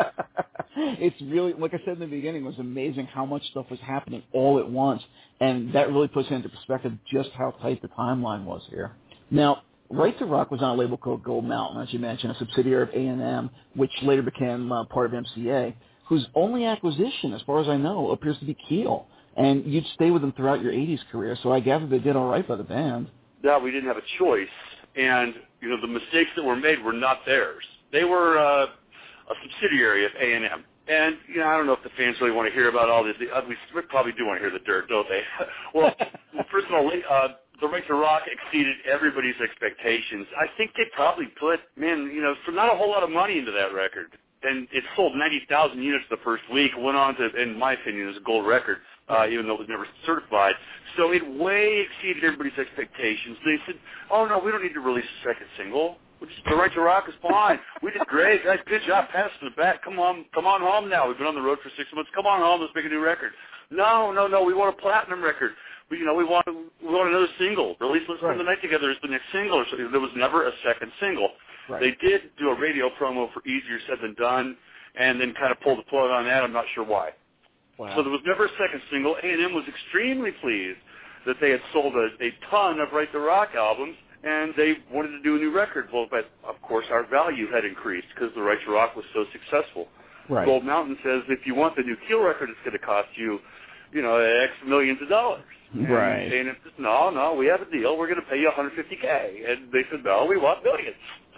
S2: It's really, like I said in the beginning, it was amazing how much stuff was happening all at once, and that really puts into perspective just how tight the timeline was here. Now, Right to Rock was on a label called Gold Mountain, as you mentioned, a subsidiary of A and M, which later became uh, part of M C A. whose only acquisition, as far as I know, appears to be Keel. And you'd stay with them throughout your eighties career, so I gather they did all right by the band.
S3: Yeah, we didn't have a choice. And, you know, the mistakes that were made were not theirs. They were uh, a subsidiary of A and M. And, you know, I don't know if the fans really want to hear about all this. They, uh, we probably do want to hear the dirt, don't they? Well, first of all, uh, The Right to Rock exceeded everybody's expectations. I think they probably put, man, you know, for not a whole lot of money into that record. And it sold ninety thousand units the first week, went on to, in my opinion, it was a gold record, uh, even though it was never certified. So it way exceeded everybody's expectations. They said, oh, no, we don't need to release a second single. We're just, The Right to Rock is fine. We did great. Guys, good job. Pass to the back. Come on, come on home now. We've been on the road for six months. Come on home. Let's make a new record. No, no, no. We want a platinum record. We, you know, we want, we want another single. Release Let's Spend the Night Together is the next single. So there was never a second single. Right. They did do a radio promo for Easier Said Than Done, and then kind of pulled the plug on that. I'm not sure why. Wow. So there was never a second single. A and M was extremely pleased that they had sold a, a ton of Right to Rock albums, and they wanted to do a new record. Well, but, of course, our value had increased because the Right to Rock was so successful. Right. Gold Mountain says if you want the new Keel record, it's going to cost you, you know, X millions of dollars.
S2: Right.
S3: And, and it's, no, no, we have a deal. We're going to pay you one hundred fifty K. And they said, no, we want millions.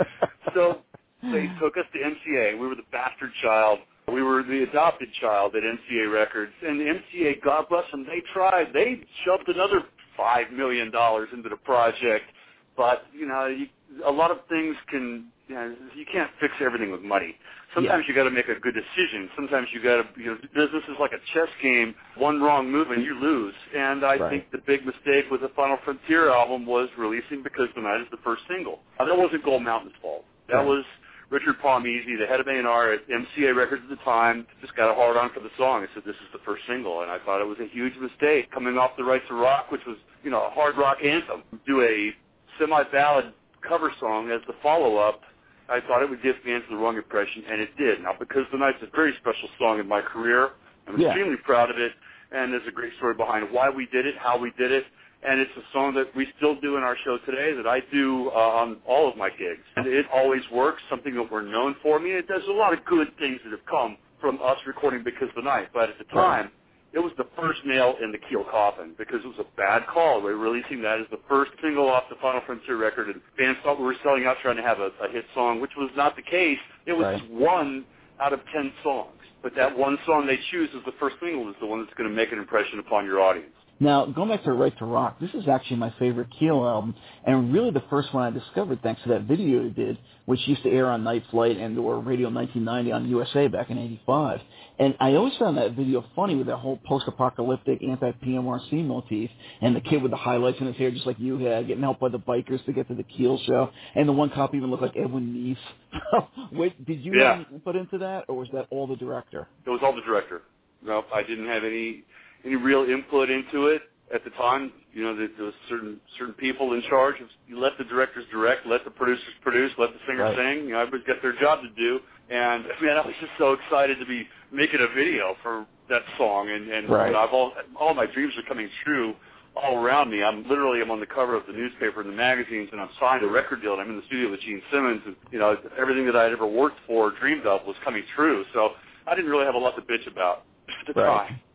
S3: So they took us to M C A. We were the bastard child. We were the adopted child at M C A Records. And the M C A, God bless them, they tried. They shoved another five million dollars into the project. But, you know, you, a lot of things can, you know, you can't fix everything with money. Sometimes yeah. you got to make a good decision. Sometimes you got to, you know, business is like a chess game. One wrong move and you lose. And I right. think the big mistake with the Final Frontier album was releasing Because the Night is the first single. Now, that wasn't Gold Mountain's fault. That right. was Richard Palmese, the head of A and R at M C A Records at the time, just got a hard on for the song. He said, this is the first single. And I thought it was a huge mistake coming off The Right to Rock, which was, you know, a hard rock anthem. Do a semi-ballad cover song as the follow-up. I thought it would give fans the wrong impression, and it did. Now, Because the Night's a very special song in my career. I'm yeah. extremely proud of it, and there's a great story behind why we did it, how we did it, and it's a song that we still do in our show today that I do uh, on all of my gigs. And it always works, something that we're known for. I mean, it does a lot of good things that have come from us recording Because the Night, but at the time, it was the first nail in the Keel coffin because it was a bad call. We were releasing that as the first single off the Final Frontier record, and fans thought we were selling out trying to have a, a hit song, which was not the case. It was right. one out of ten songs. But that one song they choose as the first single is the one that's going to make an impression upon your audience.
S2: Now, going back to Right to Rock, this is actually my favorite Keel album, and really the first one I discovered thanks to that video they did, which used to air on Night Flight and or Radio nineteen ninety on U S A back in eighty-five. And I always found that video funny with that whole post-apocalyptic anti-P M R C motif, and the kid with the highlights in his hair just like you had, getting helped by the bikers to get to the Keel show, and the one cop even looked like Edwin Neese. Wait, did you
S3: yeah.
S2: put into that, or was that all the director?
S3: It was all the director. No, I didn't have any... any real input into it at the time. You know, there was certain certain people in charge. Of, you let the directors direct, let the producers produce, let the singers right. sing. You know, everybody's got their job to do. And, man, I was just so excited to be making a video for that song. And, and right. you know, I've all, all my dreams are coming true all around me. I'm literally I'm on the cover of the newspaper and the magazines, and I'm signed a record deal, and I'm in the studio with Gene Simmons. And, you know, everything that I'd ever worked for or dreamed of was coming true. So I didn't really have a lot to bitch about at the right. time.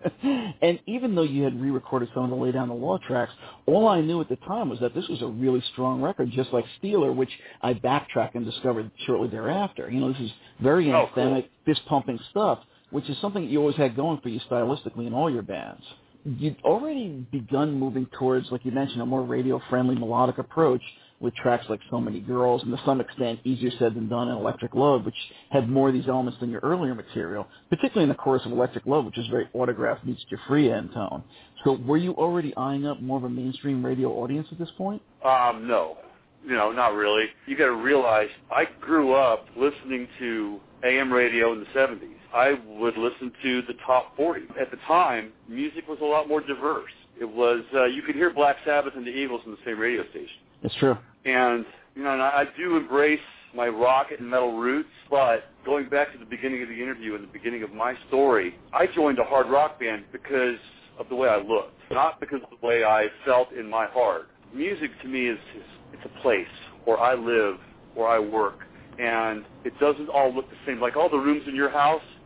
S2: And even though you had re-recorded some of the Lay Down the Law tracks, all I knew at the time was that this was a really strong record, just like Steeler, which I backtracked and discovered shortly thereafter. You know, this is very
S3: oh,
S2: anthemic,
S3: cool.
S2: fist-pumping stuff, which is something that you always had going for you stylistically in all your bands. You'd already begun moving towards, like you mentioned, a more radio-friendly melodic approach with tracks like So Many Girls and to some extent Easier Said Than Done and Electric Love, which had more of these elements than your earlier material, particularly in the chorus of Electric Love, which is very autograph meets Jafria in tone. So were you already eyeing up more of a mainstream radio audience at this point?
S3: Um, no. You know, not really. You got to realize I grew up listening to A M radio in the seventies. I would listen to the top forty. At the time, music was a lot more diverse. It was, uh, you could hear Black Sabbath and the Eagles in the same radio station.
S2: That's true.
S3: And, you know, and I do embrace my rock and metal roots, but going back to the beginning of the interview and the beginning of my story, I joined a hard rock band because of the way I looked, not because of the way I felt in my heart. Music to me is, is it's a place where I live, where I work, and it doesn't all look the same. Like all the rooms in your house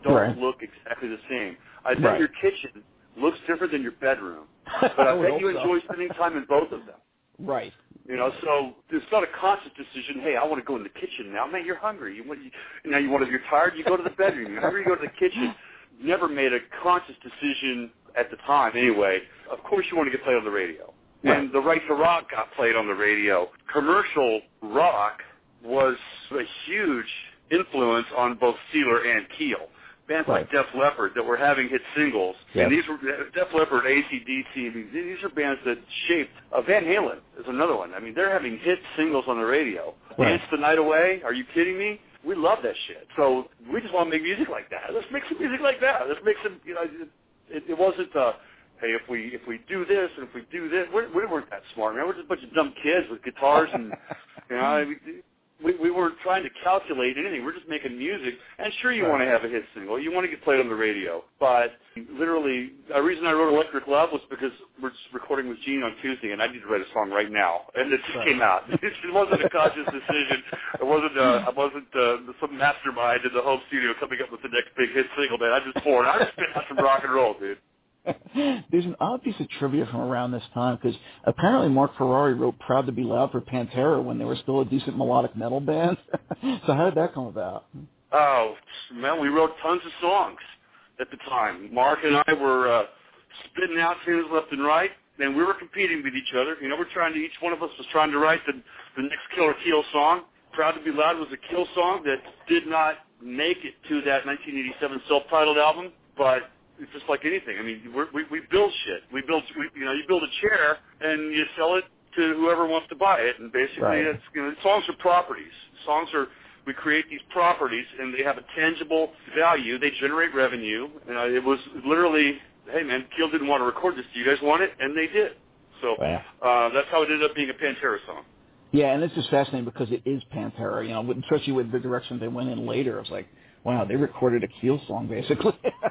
S3: don't
S2: right.
S3: look exactly the same. I bet
S2: right.
S3: your kitchen looks different than your bedroom, but I, I bet you enjoy so. spending time in both of them.
S2: Right.
S3: You know, so it's not a conscious decision. Hey, I want to go in the kitchen now. Man, you're hungry. You want, you, now you want to. You're tired. You go to the bedroom. You're hungry. You go to the kitchen. Never made a conscious decision at the time. Anyway, of course you want to get played on the radio, right. and the Right to Rock got played on the radio. Commercial rock was a huge influence on both Steeler and Keel. Bands
S2: right.
S3: like Def Leppard that were having hit singles,
S2: yep.
S3: and these were Def Leppard, A C D C. These are bands that shaped. Uh, Van Halen is another one. I mean, they're having hit singles on the radio.
S2: Right.
S3: Dance the Night Away. Are you kidding me? We love that shit. So we just want to make music like that. Let's make some music like that. Let's make some. You know, it, it wasn't. Uh, hey, if we if we do this and if we do this, we, we weren't that smart, man. We're just a bunch of dumb kids with guitars and you know. We, We, we weren't trying to calculate anything. We're just making music. And sure, you right. want to have a hit single. You want to get played on the radio. But literally, the reason I wrote Electric Love was because we're just recording with Gene on Tuesday, and I need to write a song right now. And it just right. came out. It wasn't a conscious decision. It wasn't. Uh, I wasn't uh, some mastermind in the home studio coming up with the next big hit single, man. I just poured. I just spit out some rock and roll, dude.
S2: There's an odd piece of trivia from around this time because apparently Mark Ferrari wrote Proud to Be Loud for Pantera when they were still a decent melodic metal band. So how did that come about?
S3: Oh, man, we wrote tons of songs at the time. Mark and I were uh, spitting out tunes left and right, and we were competing with each other. You know, we're trying to, each one of us was trying to write the, the next Killer Keel song. Proud to Be Loud was a Keel song that did not make it to that nineteen eighty-seven self-titled album, but it's just like anything. I mean, we're, we we build shit. We build, we, you know, you build a chair and you sell it to whoever wants to buy it. And basically,
S2: right.
S3: it's, you know, songs are properties. Songs are, we create these properties and they have a tangible value. They generate revenue. And uh, it was literally, hey man, Keel didn't want to record this. Do you guys want it? And they did. So
S2: wow.
S3: uh, that's how it ended up being a Pantera song.
S2: Yeah, and this is fascinating because it is Pantera. You know, especially with the direction they went in later. It's like, wow, they recorded a Keel song basically.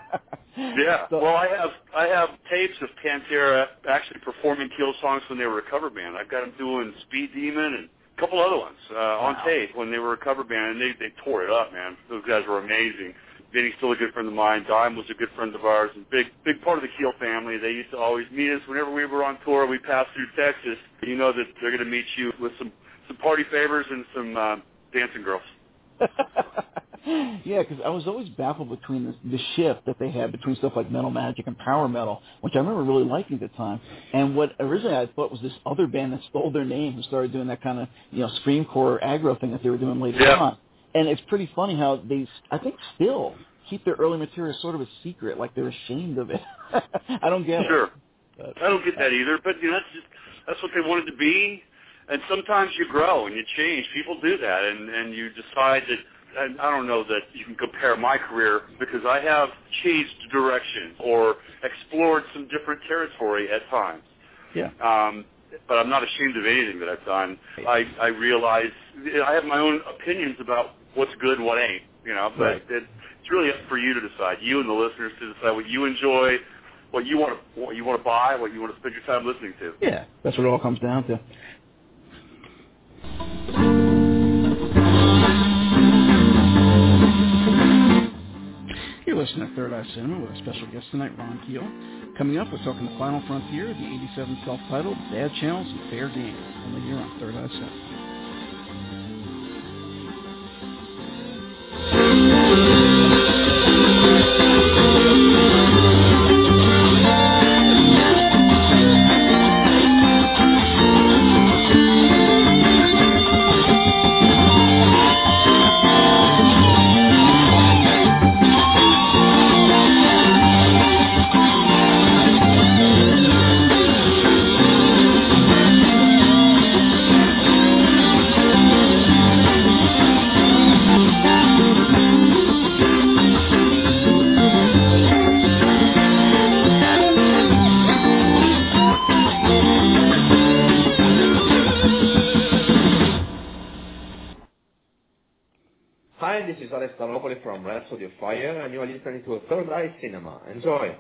S3: Yeah.
S2: So,
S3: well, I have I have tapes of Pantera actually performing Keel songs when they were a cover band. I've got them doing Speed Demon and a couple other ones uh, wow. on tape when they were a cover band, and they they tore it up, man. Those guys were amazing. Vinny's still a good friend of mine. Dime was a good friend of ours, and big big part of the Keel family. They used to always meet us whenever we were on tour. We passed through Texas. You know that they're going to meet you with some some party favors and some uh, dancing girls.
S2: Yeah, because I was always baffled between the, the shift that they had between stuff like Metal Magic and Power Metal, which I remember really liking at the time, and what originally I thought was this other band that stole their name who started doing that kind of, you know, screamcore aggro thing that they were doing later
S3: yeah.
S2: on. And it's pretty funny how they, I think, still keep their early material sort of a secret, like they're ashamed of it. I don't get
S3: sure.
S2: it. Sure.
S3: I don't get that either, but you know, that's just that's what they wanted to be. And sometimes you grow and you change. People do that, and and you decide that. And I don't know that you can compare my career because I have changed direction or explored some different territory at times.
S2: Yeah.
S3: Um, but I'm not ashamed of anything that I've done. I, I realize I have my own opinions about what's good and what ain't, you know, but
S2: right.
S3: it, it's really up for you to decide, you and the listeners to decide what you enjoy, what you want to what you want to buy, what you want to spend your time listening to.
S2: Yeah, that's what it all comes down to. You're listening to Third Eye Cinema with a special guest tonight, Ron Keel. Coming up, we're talking The Final Frontier, the eighty-seven self-titled, Bad Channels, and Fair Games. Only here on Third Eye Cinema.
S8: This is Alex Dalopoli from Rhapsody of Fire, and you are listening to Third Eye Cinema. Enjoy.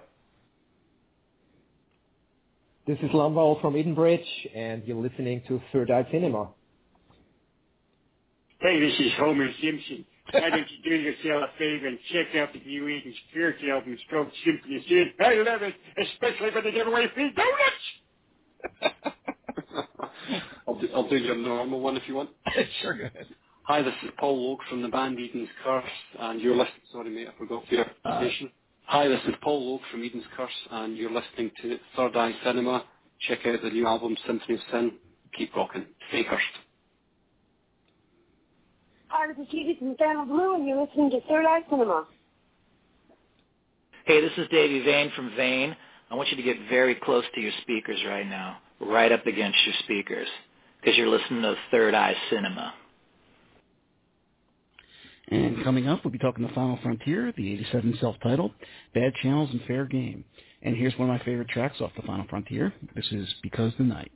S9: This is Lamball from Edenbridge, and you're listening to Third Eye Cinema.
S10: Hey, this is Homer Simpson Why don't you do yourself a favor and check out the New Eden Spirit album? It's called Symphony of Sin. I love it, especially when they give away free donuts.
S11: I'll, do, I'll do your normal one if you want.
S2: Sure, go ahead.
S11: Hi, this is Paul Logue from the band Eden's Curse, and you're listening... Sorry, mate, I forgot your uh, station. Hi, this is Paul Logue from Eden's Curse, and you're listening to Third Eye Cinema. Check out the new album, Symphony of Sin. Keep rocking. Stay cursed.
S12: Hi, this is Judy from Thermal Blue, and you're listening to Third Eye Cinema.
S13: Hey, this is Davey Vane from Vane. I want you to get very close to your speakers right now, right up against your speakers, because you're listening to Third Eye Cinema.
S2: And coming up, we'll be talking The Final Frontier, the eighty-seven self-titled, Bad Channels and Fair Game. And here's one of my favorite tracks off The Final Frontier. This is Because the Night.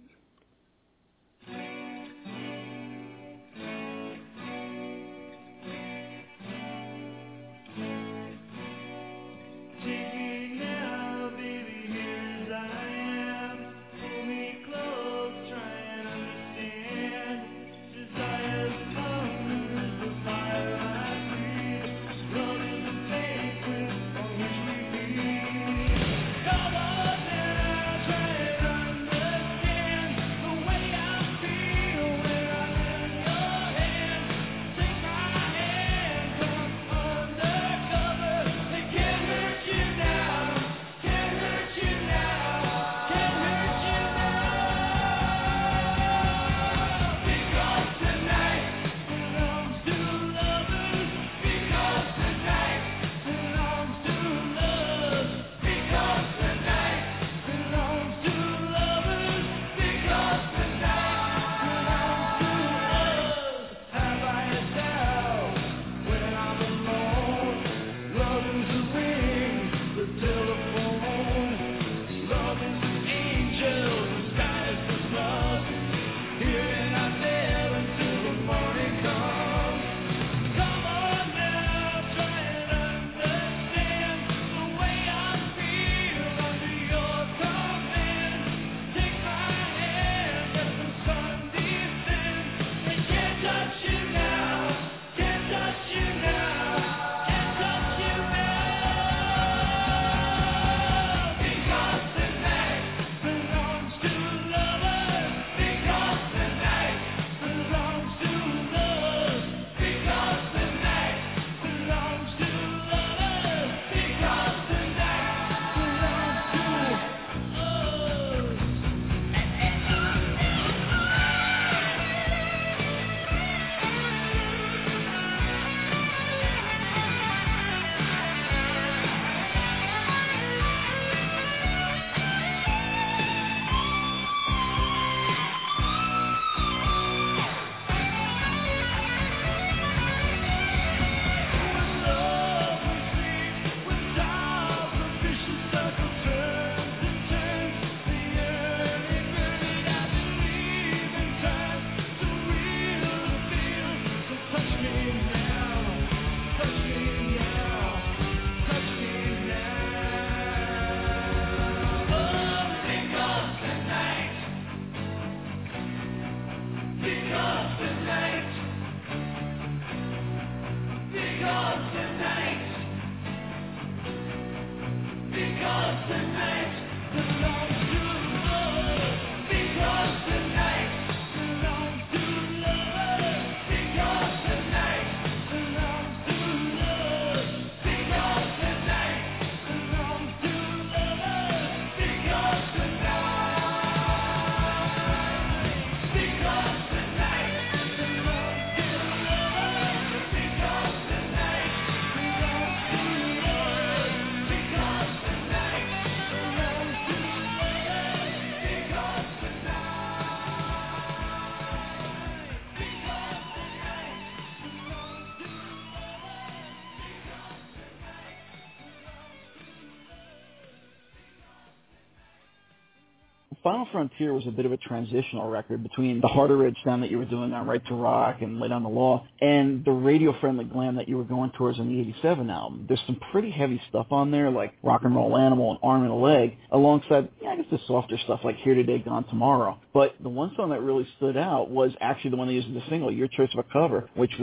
S2: Final Frontier was a bit of a transitional record between the harder edge sound that you were doing on Right to Rock and Lay Down the Law and the radio-friendly glam that you were going towards on the eighty-seven album. There's some pretty heavy stuff on there, like Rock and Roll Animal and Arm and a Leg, alongside, yeah, I guess the softer stuff like Here Today, Gone Tomorrow. But the one song that really stood out was actually the one that used the single, Your Choice of a Cover, which was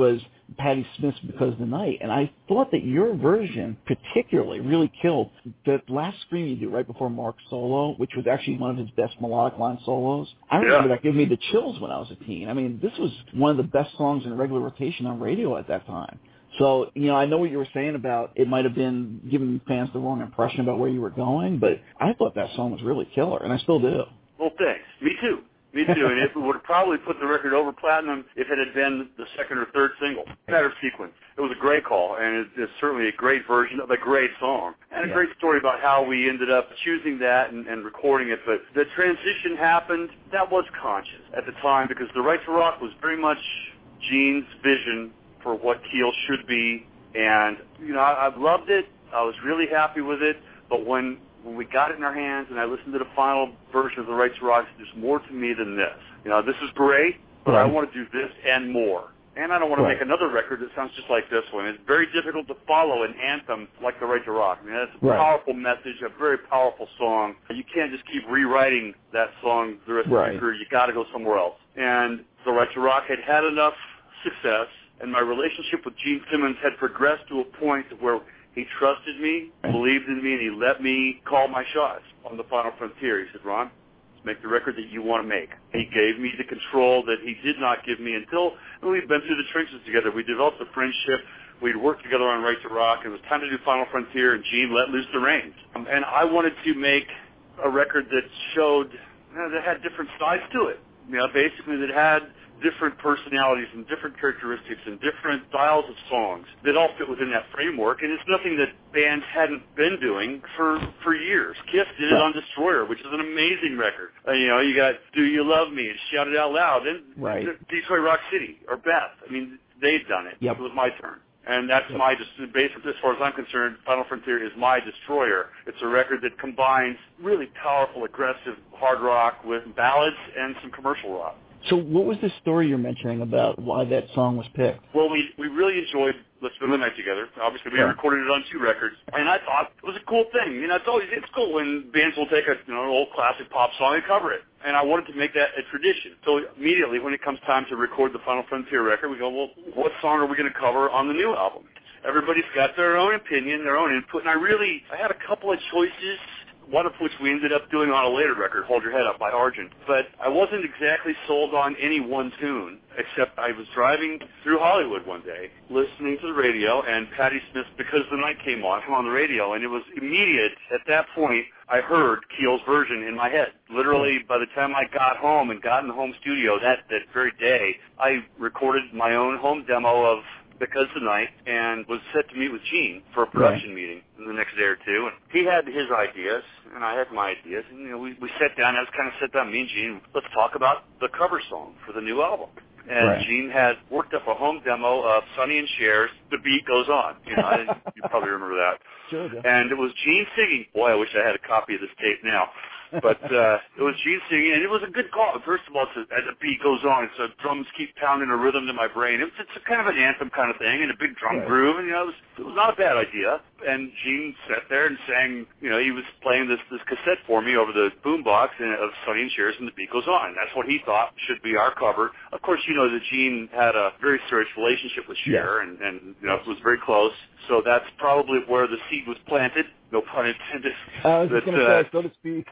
S2: Patti Smith's Because of the Night, and I thought that your version particularly really killed the last scream you do right before Mark's solo, which was actually one of his best melodic line solos. I remember yeah. that gave me the chills when I was a teen. I mean, this was one of the best songs in regular rotation on radio at that time. So, you know, I know what you were saying about it might have been giving fans the wrong impression about where you were going, but I thought that song was really killer, and I still do.
S3: Well, thanks. Me too. Me too. And it would have probably put the record over platinum if it had been the second or third single. Matter of sequence. It was a great call, and it's certainly a great version of a great song. And a yeah. great story about how we ended up choosing that and, and recording it. But the transition happened. That was conscious at the time because The Right to Rock was very much Gene's vision for what Keel should be, and you know I, I loved it. I was really happy with it. But when when we got it in our hands and I listened to the final version of The Right to Rock, there's more to me than this. You know, this is great, but right. I want to do this and more. And I don't want to right. make another record that sounds just like this one. It's very difficult to follow an anthem like The Right to Rock. I mean, that's a right. powerful message, a very powerful song. You can't just keep rewriting that song the rest right. of your career. You got to go somewhere else. And The Right to Rock had had enough success, and my relationship with Gene Simmons had progressed to a point where he trusted me, believed in me, and he let me call my shots on the Final Frontier. He said, Ron, let's make the record that you want to make. He gave me the control that he did not give me until we'd been through the trenches together. We developed a friendship. We'd worked together on Right to Rock. It was time to do Final Frontier, and Gene let loose the reins. Um, and I wanted to make a record that showed, you know, that had different sides to it. You know, basically that had different personalities and different characteristics and different styles of songs that all fit within that framework. And it's nothing that bands hadn't been doing for for years. Kiss did it on Destroyer, which is an amazing record. Uh, you know, you got Do You Love Me and Shout It Out Loud, and
S2: right.
S3: Detroit Rock City or Beth. I mean, they'd done it.
S2: Yep.
S3: It was my turn. And that's yep. my, basically, as far as I'm concerned, Final Frontier is my Destroyer. It's a record that combines really powerful, aggressive hard rock with ballads and some commercial rock.
S2: So what was the story you're mentioning about why that song was picked?
S3: Well, we we really enjoyed Let's Spend the Night Together. Obviously, we right. recorded it on two records, and I thought it was a cool thing. You know, it's always it's cool when bands will take a you know an old classic pop song and cover it, and I wanted to make that a tradition. So immediately, when it comes time to record the Final Frontier record, we go, well, what song are we going to cover on the new album? Everybody's got their own opinion, their own input, and I really I had a couple of choices. One of which we ended up doing on a later record, Hold Your Head Up by Argent. But I wasn't exactly sold on any one tune, except I was driving through Hollywood one day, listening to the radio, and Patti Smith's Because the Night came on, came on the radio, and it was immediate. At that point, I heard Keel's version in my head. Literally, by the time I got home and got in the home studio that, that very day, I recorded my own home demo of Because the Night and was set to meet with Gene for a production right. meeting in the next day or two. And he had his ideas, and I had my ideas. And, you know, we, we sat down. I was kind of sat down, me and Gene, let's talk about the cover song for the new album. And right. Gene had worked up a home demo of Sonny and Cher's The Beat Goes On. You know, I, you probably remember that.
S2: Sure, yeah.
S3: And it was Gene singing. Boy, I wish I had a copy of this tape now. But uh, it was Gene singing, and it was a good call. First of all, it's a, as the beat goes on, it's a drums keep pounding a rhythm to my brain. It's, it's a kind of an anthem kind of thing, and a big drum right. groove, and you know, it was, it was not a bad idea. And Gene sat there and sang, you know, he was playing this this cassette for me over the boombox of Sonny and Cher's and The Beat Goes On. That's what he thought should be our cover. Of course, you know that Gene had a very serious relationship with Cher, yeah. and, and you know, it was very close. So that's probably where the seed was planted. No pun intended.
S2: I was
S3: but,
S2: just going to
S3: uh,
S2: say, so to speak.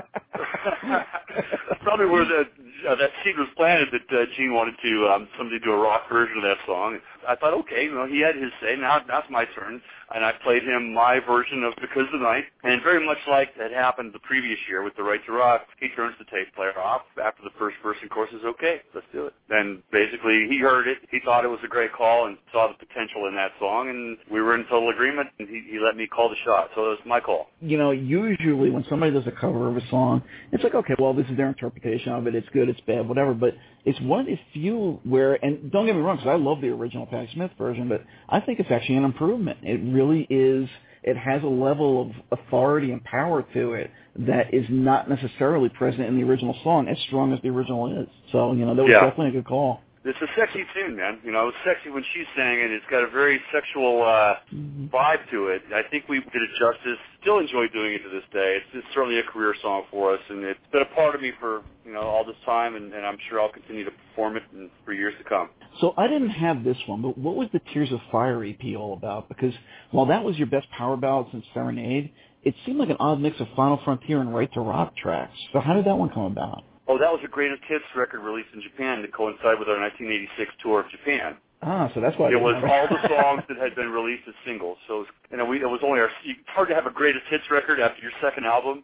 S3: Probably where the uh, that seed was planted that uh, Gene wanted to um, somebody do a rock version of that song. I thought, okay, you know, he had his say. Now that's my turn, and I played him my version of Because of the Night. And very much like that happened the previous year with The Right to Rock, he turns the tape player off after the first verse and chorus is okay. Let's do it. Then basically he heard it. He thought it was a great call and saw the potential in that song, and we were in total agreement. And he, he let me call the shot. So it was my call.
S2: You know, usually when somebody does a cover of a song, it's like, okay, well, this is their interpretation of it. It's good, it's bad, whatever. But it's one of the few where, and don't get me wrong, because I love the original Patti Smith version, but I think it's actually an improvement. It really is. It has a level of authority and power to it that is not necessarily present in the original song, as strong as the original is. So, you know, that was
S3: yeah.
S2: definitely a good call.
S3: It's a sexy tune, man. You know, it's sexy when she's sang it. It's got a very sexual uh, mm-hmm. vibe to it. I think we did it justice. Still enjoy doing it to this day. It's, it's certainly a career song for us, and it's been a part of me for, you know, all this time, and, and I'm sure I'll continue to perform it in, for years to come.
S2: So I didn't have this one, but what was the Tears of Fire E P all about? Because while that was your best power ballad since Serenade, it seemed like an odd mix of Final Frontier and Right to Rock tracks. So how did that one come about?
S3: Oh, that was a greatest hits record released in Japan to coincide with our nineteen eighty-six tour of Japan.
S2: Ah, so that's why
S3: it was all the songs that had been released as singles. So, you know, we, it was only our. It's hard to have a greatest hits record after your second album,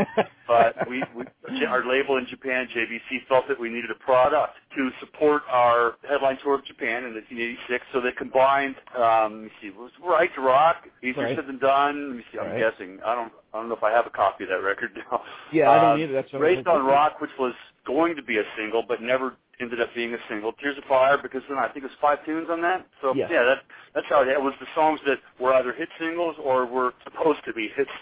S3: but we, we, our label in Japan, J V C, felt that we needed a product to support our headline tour of Japan in nineteen eighty-six. So they combined. Um, let me see, it was Right to Rock, Easier right. Said Than Done. Let me see. I'm right. guessing. I don't. I don't know if I have a copy of that record now.
S2: Yeah, I don't uh, either. That's what
S3: Raised on Rock, which was going to be a single, but never ended up being a single. Tears of Fire, because then I think it was five tunes on that. So
S2: yeah,
S3: yeah that that's how it, it was. The songs that were either hit singles or were supposed to be hit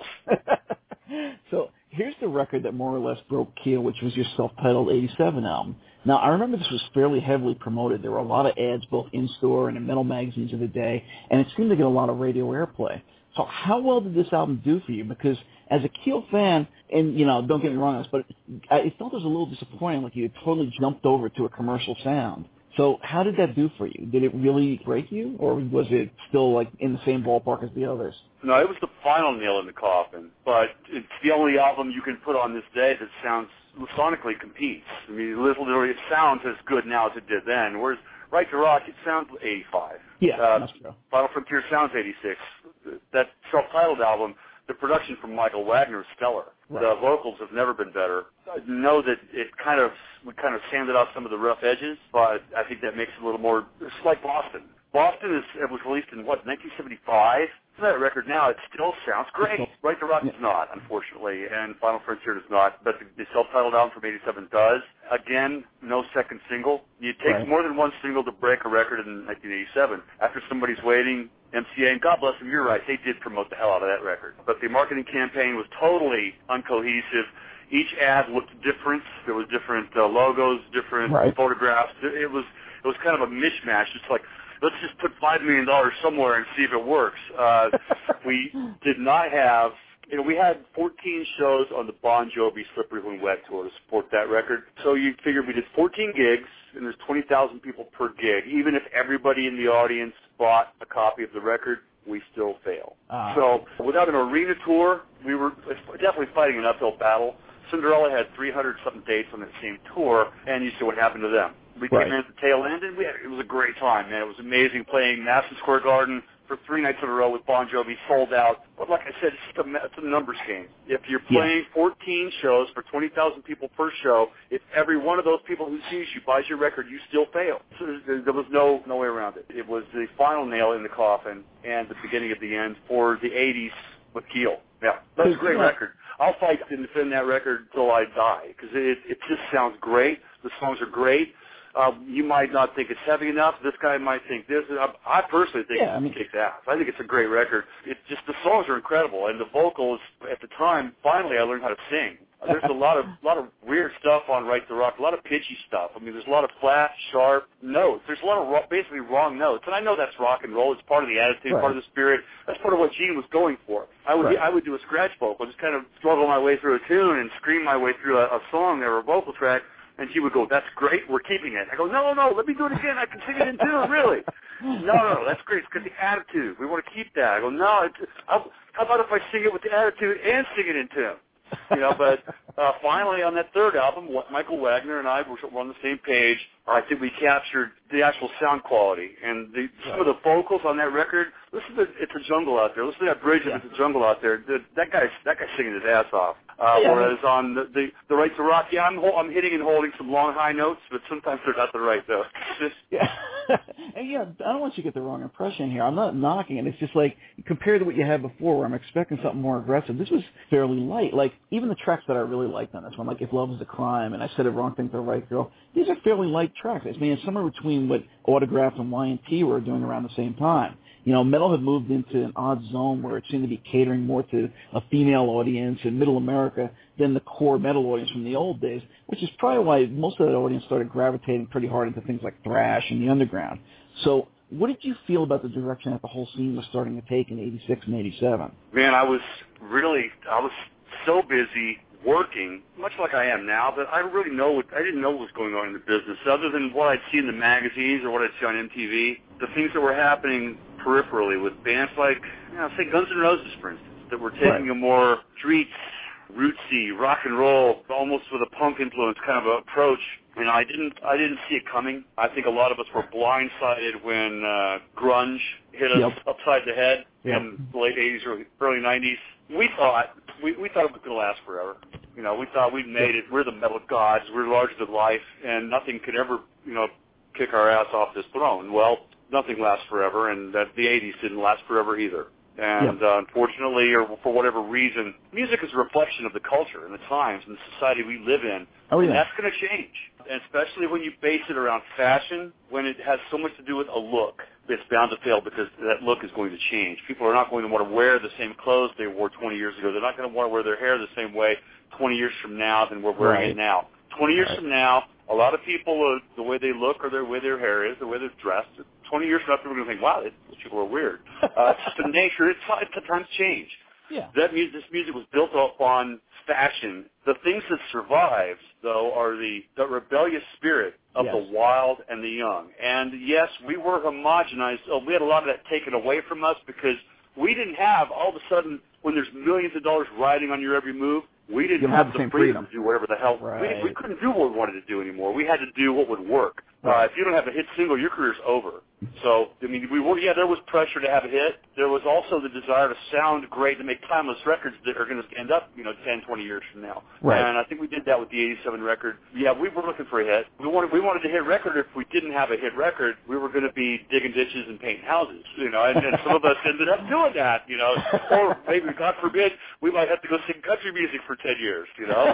S3: singles.
S2: So here's the record that more or less broke Keel, which was your self-titled eighty-seven album. Now, I remember this was fairly heavily promoted. There were a lot of ads both in-store and in metal magazines of the day, and it seemed to get a lot of radio airplay. So how well did this album do for you? Because as a Keel fan, and, you know, don't get me wrong on this, but I felt it was a little disappointing, like you had totally jumped over to a commercial sound. So how did that do for you? Did it really break you, or was it still, like, in the same ballpark as the others?
S3: No, it was the final nail in the coffin, but it's the only album you can put on this day that sounds, sonically competes. I mean, literally, it sounds as good now as it did then, whereas Right to Rock, it sounds eighty-five.
S2: Yeah,
S3: uh,
S2: that's true.
S3: Final Frontier sounds eighty-six. That self-titled album, the production from Michael Wagner is stellar. Right. The vocals have never been better. I know that it kind of, we kind of sanded off some of the rough edges, but I think that makes it a little more, it's like Boston. Boston is, it was released in, what, nineteen seventy-five? That record now, it still sounds great. Right to Rock does not, unfortunately, and Final Frontier does not, but the, the self-titled album from eighty-seven does. Again, no second single. It takes right. more than one single to break a record in nineteen eighty-seven. After Somebody's Waiting, M C A, and God bless them, you're right, they did promote the hell out of that record. But the marketing campaign was totally uncohesive. Each ad looked different. There was different uh, logos, different right. photographs. It was it was kind of a mishmash. It's like, let's just put five million dollars somewhere and see if it works. Uh, we did not have, you know, we had fourteen shows on the Bon Jovi Slippery When Wet tour to support that record. So you figure we did fourteen gigs, and there's twenty thousand people per gig. Even if everybody in the audience bought a copy of the record, we still fail. Uh, so without an arena tour, we were definitely fighting an uphill battle. Cinderella had three hundred something dates on that same tour, and you see what happened to them. We right. came in at the tail end, and we had, it was a great time, man. It was amazing playing Madison Square Garden for three nights in a row with Bon Jovi, sold out. But like I said, it's, just a, it's a numbers game. If you're playing yeah. fourteen shows for twenty thousand people per show, if every one of those people who sees you buys your record, you still fail. So there, there was no, no way around it. It was the final nail in the coffin and the beginning of the end for the eighties with Keel. Yeah, that's a great record. I'll fight and defend that record until I die because it, it just sounds great. The songs are great. Uh, you might not think it's heavy enough. This guy might think this. I, I personally think
S2: yeah,
S3: it
S2: I mean,
S3: kicks ass. I think it's a great record. It's just the songs are incredible, and the vocals at the time. Finally, I learned how to sing. There's a lot of lot of weird stuff on Right to Rock, a lot of pitchy stuff. I mean, there's a lot of flat, sharp notes. There's a lot of ro- basically wrong notes, and I know that's rock and roll. It's part of the attitude,
S2: right.
S3: part of the spirit. That's part of what Gene was going for. I would
S2: right.
S3: I would do a scratch vocal, just kind of struggle my way through a tune and scream my way through a, a song or a vocal track. And she would go, "That's great, we're keeping it." I go, "No, no, let me do it again. I can sing it in tune, really." No, no, that's great. It's because the attitude. We want to keep that. I go, "No, it's, I'll, how about if I sing it with the attitude and sing it in tune?" You know, but uh, finally on that third album, Michael Wagner and I were on the same page. I think we captured the actual sound quality and the, some of the vocals on that record. Listen to "It's a Jungle Out There." Listen to that bridge of
S2: yeah.
S3: "It's a Jungle Out There." The, that guy's that guy's singing his ass off. Uh,
S2: yeah,
S3: whereas on the, the the Right to Rock, yeah, I'm ho- I'm hitting and holding some long high notes, but sometimes they're not the right though.
S2: yeah, and yeah, I don't want you to get the wrong impression here. I'm not knocking it. It's just like compared to what you had before, where I'm expecting something more aggressive. This was fairly light. Like even the tracks that I really liked on this one, like "If Love Is a Crime" and "I Said the Wrong Thing to the Right Girl," these are fairly light tracks. I mean, it's somewhere between what Autograph and Y and T were doing around the same time. you know, metal had moved into an odd zone where it seemed to be catering more to a female audience in Middle America than the core metal audience from the old days, which is probably why most of that audience started gravitating pretty hard into things like thrash and the underground. So what did you feel about the direction that the whole scene was starting to take in eighty-six and eighty-seven?
S3: Man, I was really, I was so busy working, much like I am now, but I really know what, I didn't know what was going on in the business, other than what I'd see in the magazines or what I'd see on M T V. The things that were happening peripherally with bands like, you know, say Guns N' Roses, for instance, that were taking right. a more street, rootsy, rock and roll, almost with a punk influence kind of approach. You know, I didn't, I didn't see it coming. I think a lot of us were blindsided when uh, grunge hit us yep. upside the head yep. in the late eighties or early nineties. We thought, we, we thought it was going to last forever. You know, we thought we'd made it. We're the metal gods. We're larger than life, and nothing could ever, you know, kick our ass off this throne. Well, nothing lasts forever, and that the eighties didn't last forever either. And yep. uh, unfortunately, or for whatever reason, music is a reflection of the culture and the times and the society we live in.
S2: Oh, yeah.
S3: And that's going to change, and especially when you base it around fashion, when it has so much to do with a look. It's bound to fail because that look is going to change. People are not going to want to wear the same clothes they wore twenty years ago. They're not going to want to wear their hair the same way twenty years from now than we're wearing right. it now. twenty years right. from now, a lot of people, uh, the way they look or the way their hair is, the way they're dressed, twenty years from now, people are going to think, wow, these people are weird. Uh, it's just the nature. It's, it's the times change.
S2: Yeah.
S3: That music, this music was built upon fashion. The things that survived, though, are the, the rebellious spirit of yes. the wild and the young. And, yes, we were homogenized. Oh, we had a lot of that taken away from us because we didn't have, all of a sudden, when there's millions of dollars riding on your every move, we didn't have, have the, the freedom, freedom to do whatever the hell. Right. We, we couldn't do what we wanted to do anymore. We had to do what would work. Right. Uh, if you don't have a hit single, your career's over. So, I mean, we were, yeah, there was pressure to have a hit. There was also the desire to sound great, to make timeless records that are going to stand up, you know, ten, twenty years from now.
S2: Right.
S3: And I think we did that with the eighty-seven record. Yeah, we were looking for a hit. We wanted, we wanted a hit record. If we didn't have a hit record, we were going to be digging ditches and painting houses, you know, and, and some of us ended up doing that, you know. Or maybe, God forbid, we might have to go sing country music for ten years, you know.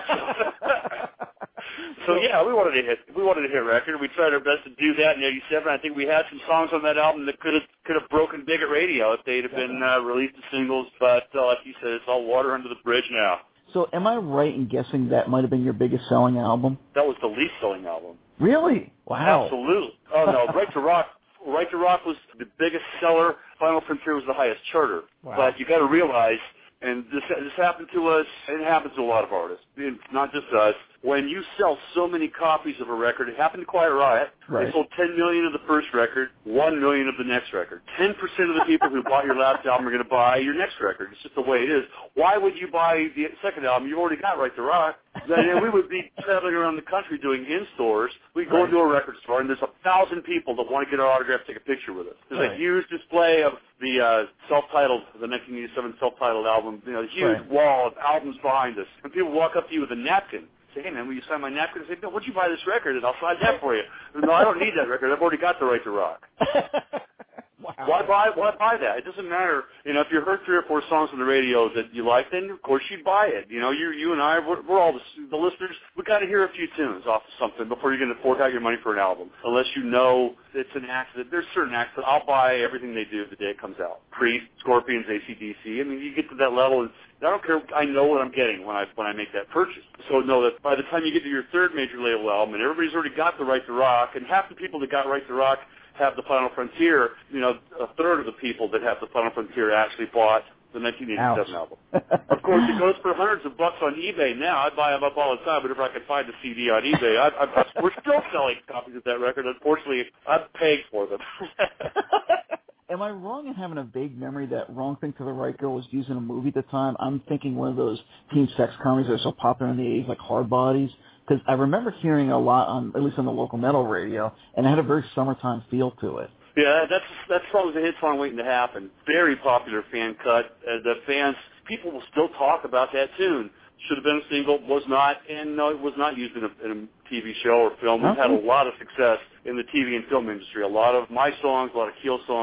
S3: So yeah, we wanted a hit. We wanted a hit record. We tried our best to do that in eighty-seven. I think we had some songs on that album that could have could have broken big at radio if they'd have been uh, released as singles. But uh, like you said, it's all water under the bridge now.
S2: So am I right in guessing that might have been your biggest selling album?
S3: That was the least selling album.
S2: Really? Wow.
S3: Absolutely. Oh no, Right to Rock. Right to Rock was the biggest seller. Final Frontier was the highest charter.
S2: Wow.
S3: But you got to realize. And this this happened to us, and it happens to a lot of artists, not just us. When you sell so many copies of a record, it happened to Quiet Riot.
S2: Right.
S3: They sold ten million of the first record, one million of the next record. ten percent of the people who bought your last album are going to buy your next record. It's just the way it is. Why would you buy the second album? You've already got Right to Rock. And we would be traveling around the country doing in-stores. We'd go right. into a record store, and there's a thousand people that want to get our autograph, take a picture with us. There's right. a huge display of the uh, self-titled, the nineteen eighty-seven self-titled album, you know, a huge right. wall of albums behind us. And people walk up to you with a napkin. Say, hey, man, will you sign my napkin? I say, no, what'd you buy this record? And I'll sign that for you. No, I don't need that record. I've already got the Right to Rock. Wow. Why buy? Why buy that? It doesn't matter. You know, if you heard three or four songs on the radio that you like, then of course you'd buy it. You know, you, you and I, we're, we're all the, the listeners. We got to hear a few tunes off of something before you're going to fork out your money for an album. Unless you know it's an accident. There's certain accidents. I'll buy everything they do the day it comes out. Priest, Scorpions, A C D C. I mean, you get to that level, and I don't care. I know what I'm getting when I when I make that purchase. So know that by the time you get to your third major label album, and everybody's already got the Right to Rock, and half the people that got Right to Rock have the Final Frontier, you know, a third of the people that have the Final Frontier actually bought the nineteen eighty-seven
S2: Ouch.
S3: album. Of course, it goes for hundreds of bucks on eBay now. I buy them up all the time, but if I can find the C D on eBay, I, I, I, we're still selling copies of that record. Unfortunately, I'm paying for them.
S2: Am I wrong in having a vague memory that Wrong Thing to the Right Girl was used in a movie at the time? I'm thinking one of those teen sex comedies that were so popular in the eighties, like Hard Bodies. Because I remember hearing a lot, on at least on the local metal radio, and it had a very summertime feel to it.
S3: Yeah, that's that song was a hit song waiting to happen. Very popular fan cut. Uh, the fans, people will still talk about that tune. Should have been a single, was not, and no, it was not used in a, in a T V show or film. We've had a lot of success in the T V and film industry. A lot of my songs, a lot of Keel songs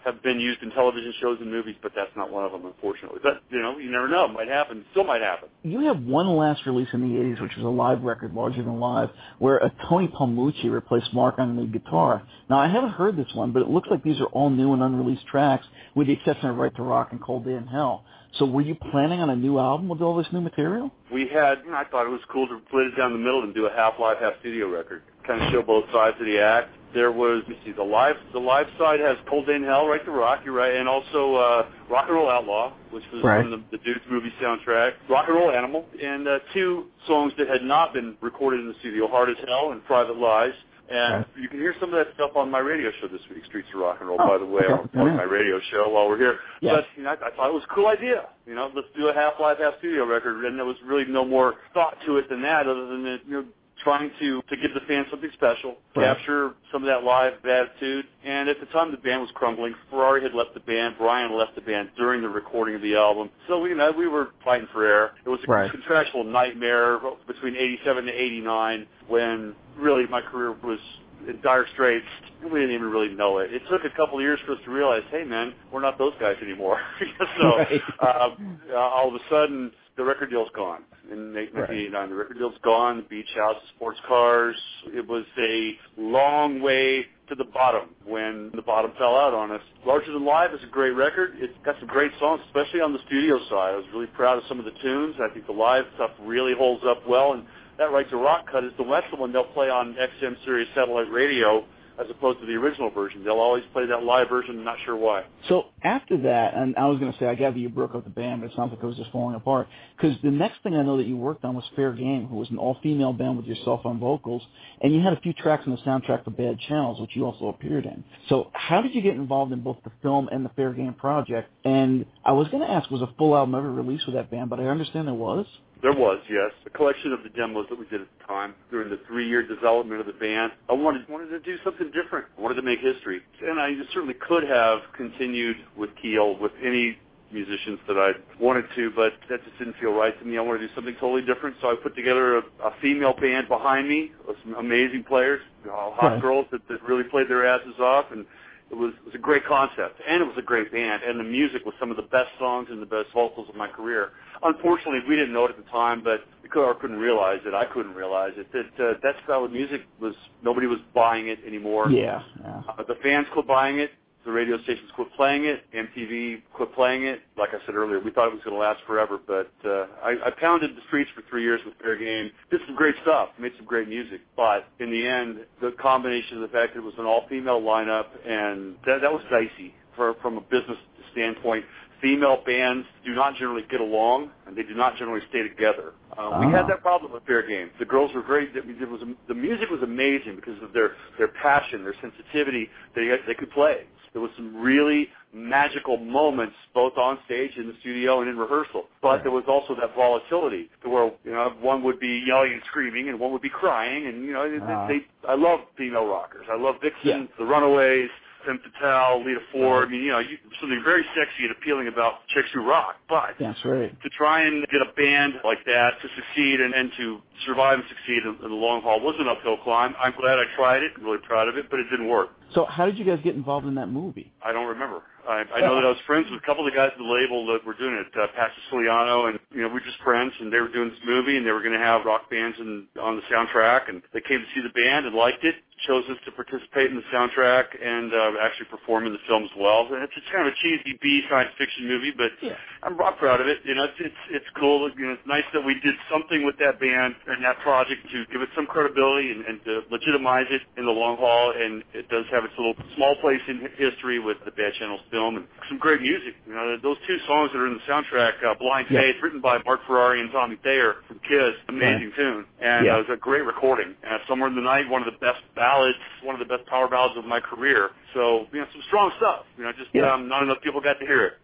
S3: have been used in television shows and movies, but that's not one of them, unfortunately. But, you know, you never know. It might happen. Still might happen.
S2: You have one last release in the eighties, which was a live record, Larger Than Live, where a Tony Palmucci replaced Mark on the guitar. Now, I haven't heard this one, but it looks like these are all new and unreleased tracks, with the exception of Right to Rock and Cold Day in Hell. So were you planning on a new album with all this new material?
S3: We had, you know, I thought it was cool to split it down the middle and do a half live, half studio record. Kind of show both sides of the act. There was, let me see, the live the live side has Cold Day in Hell, Right to Rock, you're right, and also uh, Rock and Roll Outlaw, which was
S2: right.
S3: from the, the Dudes movie soundtrack, Rock and Roll Animal, and uh, two songs that had not been recorded in the studio, Hard as Hell and Private Lies. And right. you can hear some of that stuff on my radio show this week, Streets of Rock and Roll, oh, by the way, okay. on, on my radio show while we're here. Yes. But you know, I, I thought it was a cool idea. You know, let's do a half live, half studio record, and there was really no more thought to it than that, other than the, you know, trying to, to give the fans something special, right. capture some of that live attitude. And at the time, the band was crumbling. Ferrari had left the band. Brian left the band during the recording of the album. So, you know, we were fighting for air. It was a right. contractual nightmare between eighty-seven to eighty-nine when really my career was in dire straits. We didn't even really know it. It took a couple of years for us to realize, hey, man, we're not those guys anymore. so right. uh, uh, all of a sudden, the record deal's gone. In nineteen eighty-nine, right. the record deal's gone, the beach house, the sports cars. It was a long way to the bottom when the bottom fell out on us. Larger Than Live is a great record. It's got some great songs, especially on the studio side. I was really proud of some of the tunes. I think the live stuff really holds up well. And that Right to Rock cut is the Western one they'll play on X M Sirius satellite radio as opposed to the original version. They'll always play that live version, not sure why. So after that, and I was going to say, I gather you broke up the band, but it sounds like it was just falling apart, because the next thing I know that you worked on was Fair Game, who was an all-female band with yourself on vocals, and you had a few tracks on the soundtrack for Bad Channels, which you also appeared in. So how did you get involved in both the film and the Fair Game project? And I was going to ask, was a full album ever released with that band, but I understand there was? There was, yes. A collection of the demos that we did at the time during the three-year development of the band. I wanted wanted to do something different. I wanted to make history. And I certainly could have continued with Keel, with any musicians that I wanted to, but that just didn't feel right to me. I wanted to do something totally different, so I put together a, a female band behind me with some amazing players, you know, hot right. girls that, that really played their asses off, and It was, it was a great concept, and it was a great band, and the music was some of the best songs and the best vocals of my career. Unfortunately, we didn't know it at the time, but we could, or couldn't realize it. I couldn't realize it. That uh, that style of music was, nobody was buying it anymore. Yeah. yeah. Uh, the fans quit buying it. The radio stations quit playing it. M T V quit playing it. Like I said earlier, we thought it was going to last forever, but uh, I, I pounded the streets for three years with Fair Game. Did some great stuff, made some great music, but in the end, the combination of the fact that it was an all-female lineup, and that, that was dicey for, from a business standpoint. Female bands do not generally get along, and they do not generally stay together. Uh, uh-huh. We had that problem with Fair Game. The girls were very, it was, the music was amazing because of their, their passion, their sensitivity. They, they could play. There was some really magical moments, both on stage, in the studio, and in rehearsal. But there was also that volatility, to where you know one would be yelling and screaming, and one would be crying, and you know uh, they, they. I love female rockers. I love Vixen, yeah. the Runaways, Femme Fatale, Lita Ford. I mean, you know, you, something very sexy and appealing about chicks who rock. But that's right. To try and get a band like that to succeed and, and to survive and succeed in, in the long haul was an uphill climb. I'm glad I tried it. I'm really proud of it, but it didn't work. So how did you guys get involved in that movie? I don't remember. I, I know that I was friends with a couple of the guys at the label that were doing it, uh, Pat Siciliano, and you know we were just friends, and they were doing this movie, and they were going to have rock bands in, on the soundtrack, and they came to see the band and liked it, chose us to participate in the soundtrack and uh, actually perform in the film as well. And it's, it's kind of a cheesy B science fiction movie, but yeah. I'm rock proud of it. You know, it's it's, it's cool. You know, it's nice that we did something with that band and that project to give it some credibility and, and to legitimize it in the long haul. And it does have its little small place in history with the Bad Channels film and some great music. You know, those two songs that are in the soundtrack, uh, Blind yeah. Faith, written by Mark Ferrari and Tommy Thayer from Kiss, amazing yeah. tune. And yeah. uh, it was a great recording. Uh, Somewhere in the Night, one of the best ballads, one of the best power ballads of my career. So, you know, some strong stuff. You know, just yeah. um, not enough people got to hear it.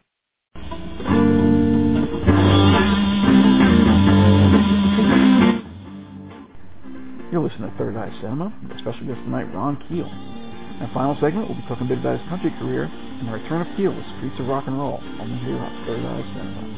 S2: You're listening to Third Eye Cinema, with special guest tonight, Ron Keel. In our final segment, we'll be talking a bit about his country career and the return of Keel with Streets of Rock and Roll, only here on Third Eye Cinema.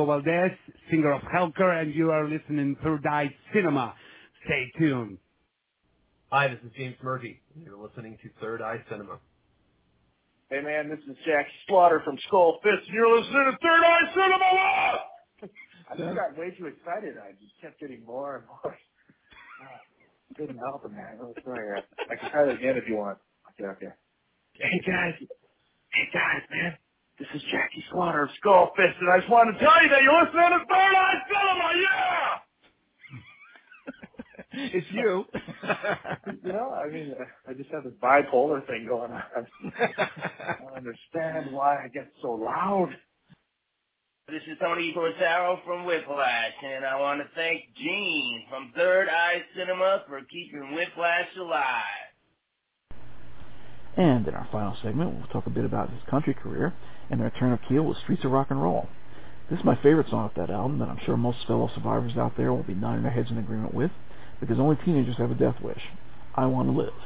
S14: Valdez, singer of Helker, and you are listening to Third Eye Cinema. Stay tuned.
S15: Hi, this is James Murphy. You're listening to Third Eye Cinema.
S16: Hey, man, this is Jack Slaughter from Skull Fist, and you're listening to Third Eye Cinema! I just got way too excited. I just kept getting more and more. Uh, couldn't help it, man. Oh, sorry. I can try it again if you want. Okay, okay. Hey, guys. Hey, guys, man. This is Jackie Slaughter of Skull Fist, and I just wanted to tell you that you're listening to Third Eye Cinema, yeah!
S2: It's you.
S16: You know, I mean, uh, I just have this bipolar thing going on. I don't understand why I get so loud.
S17: This is Tony Corsaro from Whiplash, and I want to thank Gene from Third Eye Cinema for keeping Whiplash alive.
S2: And in our final segment, we'll talk a bit about his country career and the return of Keel with Streets of Rock and Roll. This is my favorite song off that album that I'm sure most fellow survivors out there will be nodding their heads in agreement with, because only teenagers have a death wish. I want to live.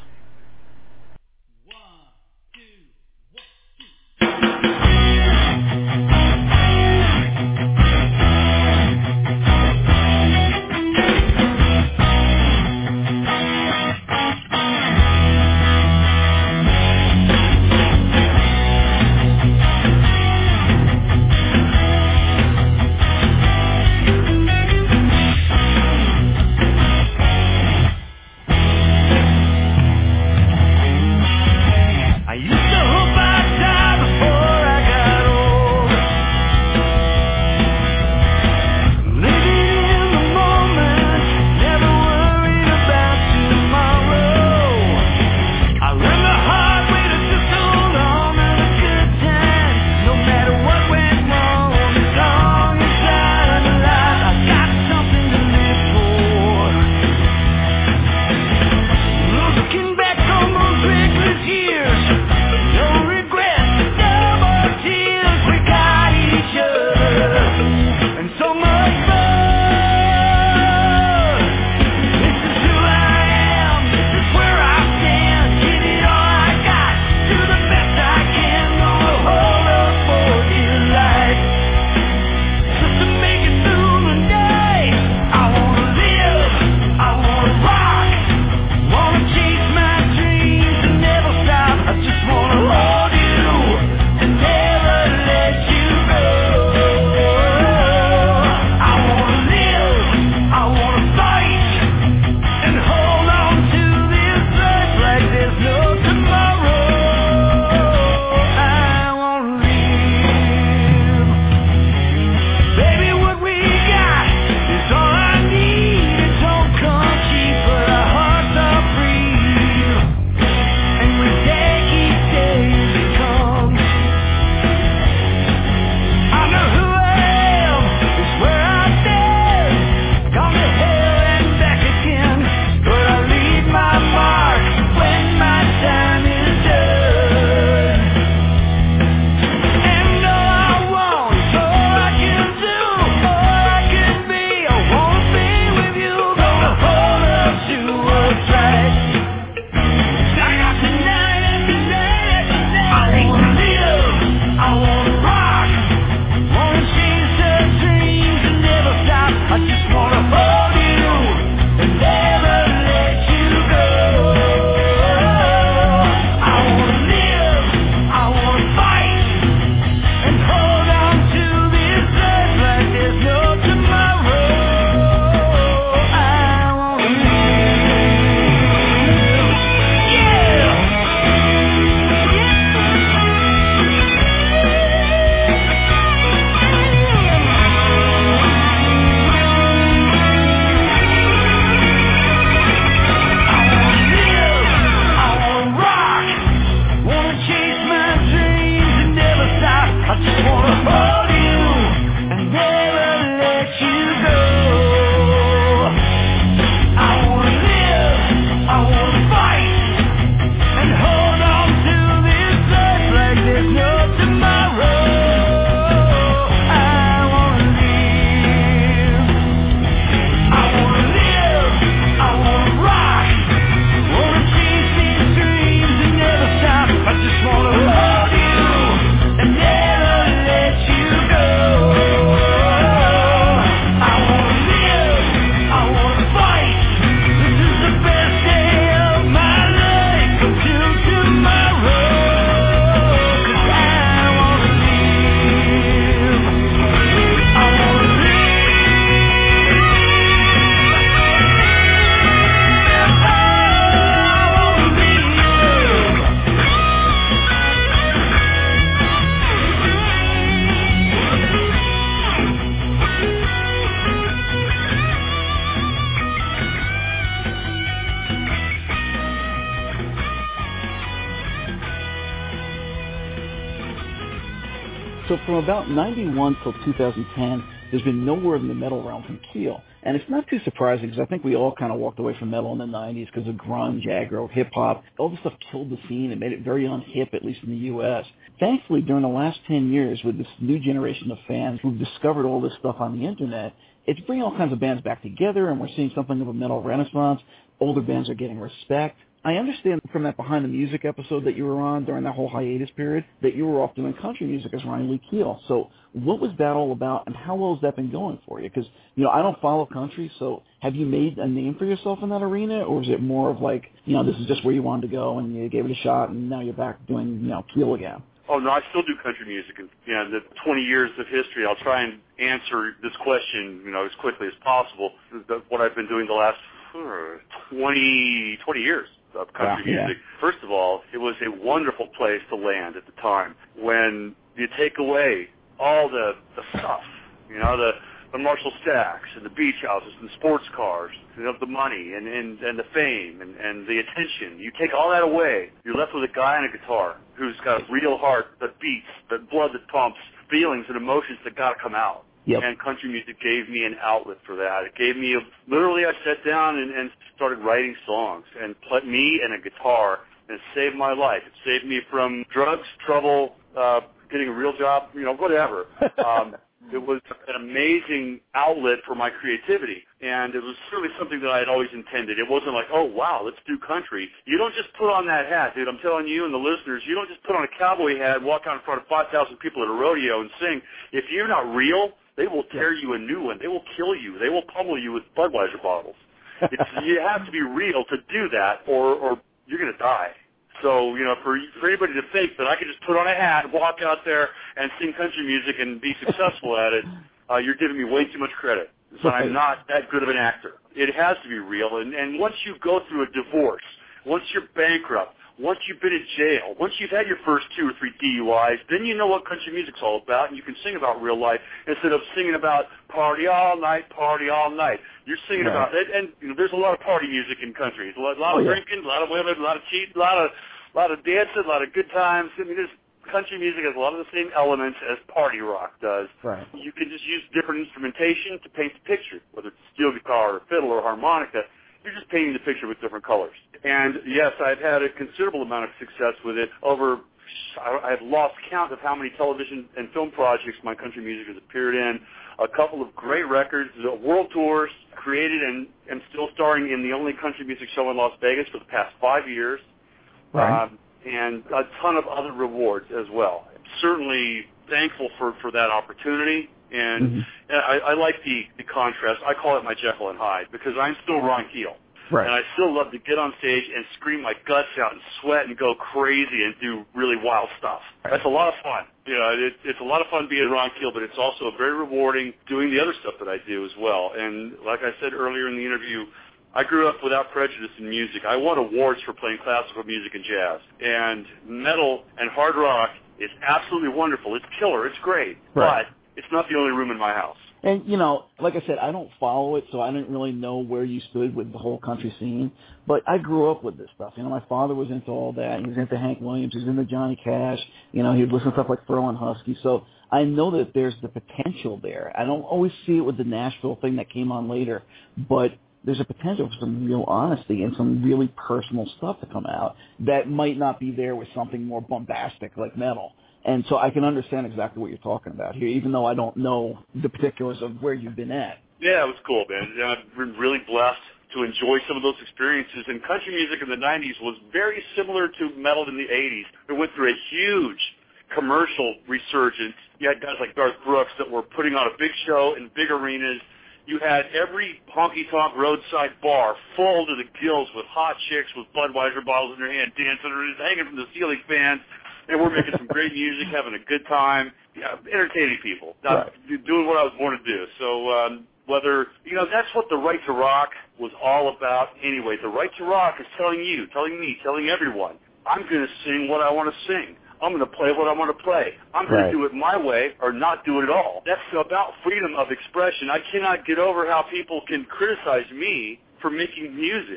S2: from about ninety-one till two thousand ten, there's been no word in the metal realm from Keel. And it's not too surprising because I think we all kind of walked away from metal in the nineties because of grunge, aggro, hip-hop. All this stuff killed the scene and made it very unhip, at least in the U S. Thankfully, during the last ten years, with this new generation of fans who've discovered all this stuff on the Internet, it's bringing all kinds of bands back together, and we're seeing something of a metal renaissance. Older bands are getting respect. I understand from that Behind the Music episode that you were on during that whole hiatus period that you were off doing country music as Ryan Lee Keel. So what was that all about, and how well has that been going for you? Because, you know, I don't follow country, so have you made a name for yourself in that arena, or is it more of like, you know, this is just where you wanted to go and you gave it a shot and now you're back doing, you know, Keel again?
S3: Oh, no, I still do country music. And, you know, the twenty years of history, I'll try and answer this question, you know, as quickly as possible. What I've been doing the last uh, twenty, twenty years of country
S2: wow,
S3: music.
S2: Yeah.
S3: First of all, it was a wonderful place to land at the time when you take away all the, the stuff, you know, the, the Marshall Stacks and the beach houses and sports cars, you know, the money and, and, and the fame and, and the attention. You take all that away, you're left with a guy on a guitar who's got a real heart that beats, that blood that pumps, feelings and emotions that got to come out.
S2: Yep.
S3: And country music gave me an outlet for that. It gave me a, literally I sat down and, and started writing songs and put me and a guitar, and it saved my life. It saved me from drugs, trouble, uh, getting a real job, you know, whatever. Um, it was an amazing outlet for my creativity, and it was certainly something that I had always intended. It wasn't like, oh, wow, let's do country. You don't just put on that hat, dude. I'm telling you and the listeners, you don't just put on a cowboy hat and walk out in front of five thousand people at a rodeo and sing. If you're not real, they will tear you a new one. They will kill you. They will pummel you with Budweiser bottles. It's, you have to be real to do that, or, or you're going to die. So, you know, for for anybody to think that I could just put on a hat, walk out there, and sing country music and be successful at it, uh, you're giving me way too much credit. So I'm not that good of an actor. It has to be real. And, and once you go through a divorce, once you're bankrupt, once you've been in jail, once you've had your first two or three D U Is, then you know what country music's all about, and you can sing about real life instead of singing about party all night, party all night. You're singing
S2: right.
S3: about it, and you know, there's a lot of party music in country. A lot, a lot
S2: oh,
S3: of
S2: yeah.
S3: drinking, a lot of women, a lot of cheating, a lot of, a lot of dancing, a lot of good times. I mean, there's, country music has a lot of the same elements as party rock does.
S2: Right.
S3: You can just use different instrumentation to paint the picture, whether it's steel guitar or fiddle or harmonica. You're just painting the picture with different colors. And, yes, I've had a considerable amount of success with it. Over, I've lost count of how many television and film projects my country music has appeared in, a couple of great records, world tours, created and, and still starring in the only country music show in Las Vegas for the past five years,
S2: right.
S3: um, and a ton of other rewards as well. I'm certainly thankful for, for that opportunity. And
S2: mm-hmm.
S3: I, I like the, the contrast. I call it my Jekyll and Hyde because I'm still Ron Keel.
S2: Right.
S3: And I still love to get on stage and scream my guts out and sweat and go crazy and do really wild stuff. That's a lot of fun. You know, it, it's a lot of fun being Ron Keel, but it's also very rewarding doing the other stuff that I do as well. And like I said earlier in the interview, I grew up without prejudice in music. I won awards for playing classical music and jazz. And metal and hard rock is absolutely wonderful. It's killer. It's great.
S2: Right.
S3: But it's not the only room in my house.
S2: And, you know, like I said, I don't follow it, so I didn't really know where you stood with the whole country scene. But I grew up with this stuff. You know, my father was into all that. He was into Hank Williams. He was into Johnny Cash. You know, he would listen to stuff like Furl and Husky. So I know that there's the potential there. I don't always see it with the Nashville thing that came on later, but there's a potential for some real honesty and some really personal stuff to come out that might not be there with something more bombastic like metal. And so I can understand exactly what you're talking about here, even though I don't know the particulars of where you've been at.
S3: Yeah, it was cool, man. I've been really blessed to enjoy some of those experiences. And country music in the nineties was very similar to metal in the eighties. It went through a huge commercial resurgence. You had guys like Garth Brooks that were putting on a big show in big arenas. You had every honky-tonk roadside bar full to the gills with hot chicks with Budweiser bottles in their hand, dancing or just hanging from the ceiling fans. And we're making some great music, having a good time, yeah, entertaining people, not right. doing what I was born to do. So um, whether, you know, that's what the Right to Rock was all about anyway. The Right to Rock is telling you, telling me, telling everyone, I'm going to sing what I want to sing. I'm going to play what I want to play. I'm going
S2: right.
S3: to do it my way or not do it at all. That's about freedom of expression. I cannot get over how people can criticize me for making music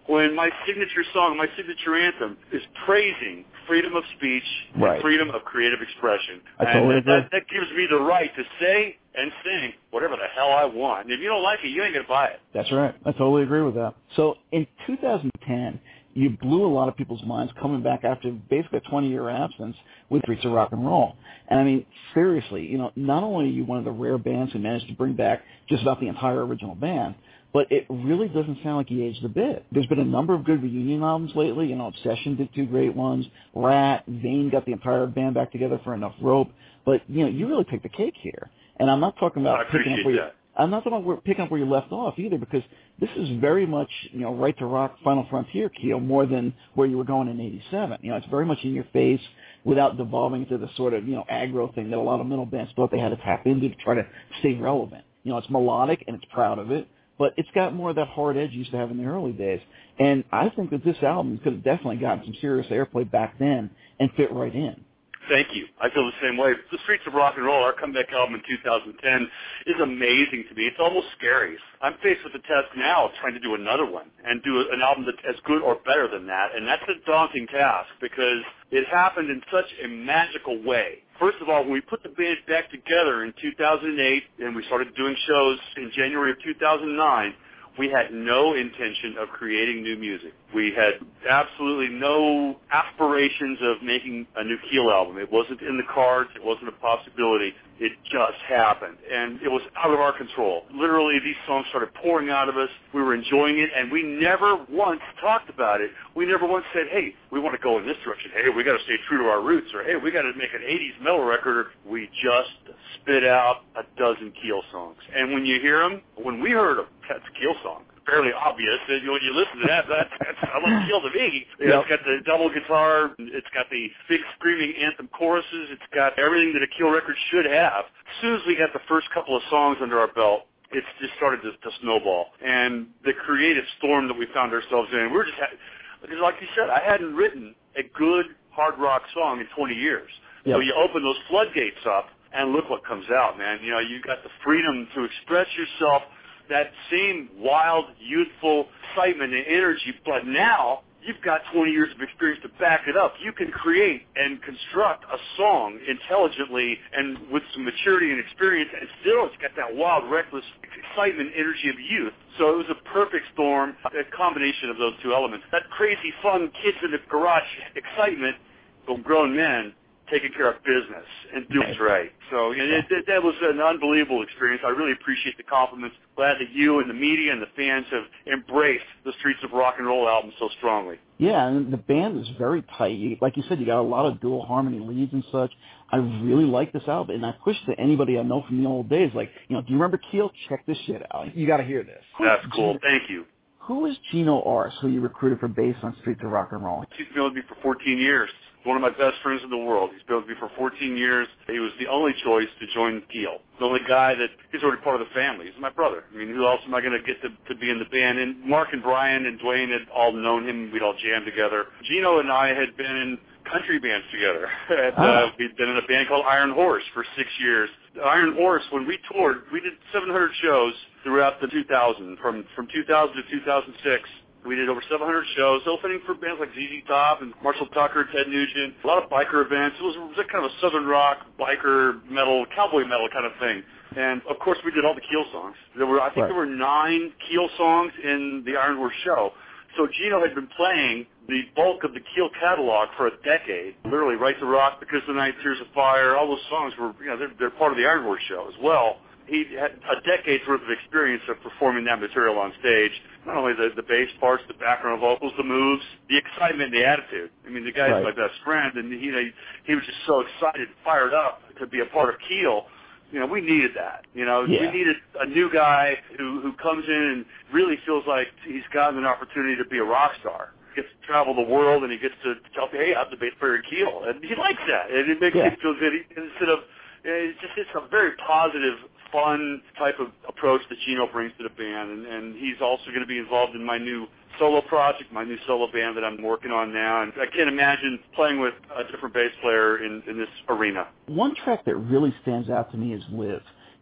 S3: when my signature song, my signature anthem, is praising freedom of speech and
S2: Right.
S3: freedom of creative expression.
S2: I
S3: and
S2: totally
S3: that,
S2: agree.
S3: that gives me the right to say and sing whatever the hell I want. And if you don't like it, you ain't going to buy it.
S2: That's right. I totally agree with that. So in two thousand ten, you blew a lot of people's minds coming back after basically a twenty-year absence with Streets of Rock and Roll. And I mean, seriously, you know, not only are you one of the rare bands who managed to bring back just about the entire original band, but it really doesn't sound like you aged a bit. There's been a number of good reunion albums lately. You know, Obsession did two great ones. Rat, Vane got the entire band back together for Enough Rope. But, you know, you really picked the cake here. And I'm not talking about
S3: I
S2: picking up
S3: appreciate
S2: where you,
S3: that.
S2: I'm not talking about where, picking up where you left off either, because this is very much, you know, Right to Rock, Final Frontier, Keel, more than where you were going in eighty-seven. You know, it's very much in your face without devolving into the sort of, you know, aggro thing that a lot of metal bands thought they had to tap into to try to stay relevant. You know, it's melodic and it's proud of it, but it's got more of that hard edge you used to have in the early days. And I think that this album could have definitely gotten some serious airplay back then and fit right in.
S3: Thank you. I feel the same way. The Streets of Rock and Roll, our comeback album in two thousand ten, is amazing to me. It's almost scary. I'm faced with the task now of trying to do another one and do an album that's as good or better than that, and that's a daunting task because it happened in such a magical way. First of all, when we put the band back together in two thousand eight and we started doing shows in January of two thousand nine, we had no intention of creating new music. We had absolutely no aspirations of making a new Keel album. It wasn't in the cards. It wasn't a possibility. It just happened, and it was out of our control. Literally, these songs started pouring out of us. We were enjoying it, and we never once talked about it. We never once said, hey, we want to go in this direction. Hey, we got to stay true to our roots, or hey, we got to make an eighties metal record. We just spit out a dozen Keel songs. And when you hear them, when we heard them, that's a Keel song. Fairly obvious. When you listen to that, that's, that's a little Keel to me. You know, It's got the double guitar. It's got the big screaming anthem choruses. It's got everything that a Keel record should have. As soon as we got the first couple of songs under our belt, it's just started to, to snowball. And the creative storm that we found ourselves in, we were just, because like you said, I hadn't written a good hard rock song in twenty years.
S2: Yep.
S3: So you open those floodgates up, and look what comes out, man. You know, you got the freedom to express yourself, that same wild, youthful excitement and energy, but now you've got twenty years of experience to back it up. You can create and construct a song intelligently and with some maturity and experience, and still it's got that wild, reckless excitement, energy of youth. So it was a perfect storm, a combination of those two elements. That crazy, fun, kids in the garage excitement from grown men taking care of business and doing it right. So you know, it, it, that was an unbelievable experience. I really appreciate the compliments. Glad that you and the media and the fans have embraced the Streets of Rock and Roll album so strongly.
S2: Yeah, and the band is very tight. You, like you said, you got a lot of dual harmony leads and such. I really like this album, and I push to anybody I know from the old days, like, you know, do you remember Keel? Check this shit out. You got to hear this.
S3: That's cool. Thank you.
S2: Who is Gino Ars, who you recruited for bass on Streets of Rock and Roll?
S3: He's been with me for fourteen years. One of my best friends in the world. He's been with me for fourteen years. He was the only choice to join Keel. The only guy that, he's already part of the family. He's my brother. I mean, who else am I going to get to, to be in the band? And Mark and Brian and Dwayne had all known him. We'd all jammed together. Gino and I had been in country bands together. and, uh,
S2: ah.
S3: We'd been in a band called Iron Horse for six years. Iron Horse, when we toured, we did seven hundred shows throughout the two thousands, from, from two thousand to two thousand six. We did over seven hundred shows, opening for bands like Z Z Top and Marshall Tucker, Ted Nugent, a lot of biker events. It was, it was kind of a southern rock, biker, metal, cowboy metal kind of thing. And, of course, we did all the Keel songs. There were, I think
S2: right.
S3: there were nine Keel songs in the Iron Horse show. So Gino had been playing the bulk of the Keel catalog for a decade, literally Right to Rock, Because the Night, Tears of Fire. All those songs were, you know, they're, they're part of the Iron Horse show as well. He had a decade's worth of experience of performing that material on stage. Not only the, the bass parts, the background vocals, the moves, the excitement, the attitude. I mean, the guy's
S2: right.
S3: my best friend, and he, he was just so excited, fired up to be a part of Keel. You know, we needed that. You know,
S2: yeah.
S3: we needed a new guy who, who comes in and really feels like he's gotten an opportunity to be a rock star. He gets to travel the world, and he gets to tell me, hey, I'm the bass player in Keel. And he likes that. And it makes
S2: yeah.
S3: him feel good. He, instead of, it's just it's a very positive, fun type of approach that Gino brings to the band, and, and he's also going to be involved in my new solo project, my new solo band that I'm working on now, and I can't imagine playing with a different bass player in, in this arena.
S2: One track that really stands out to me is Live.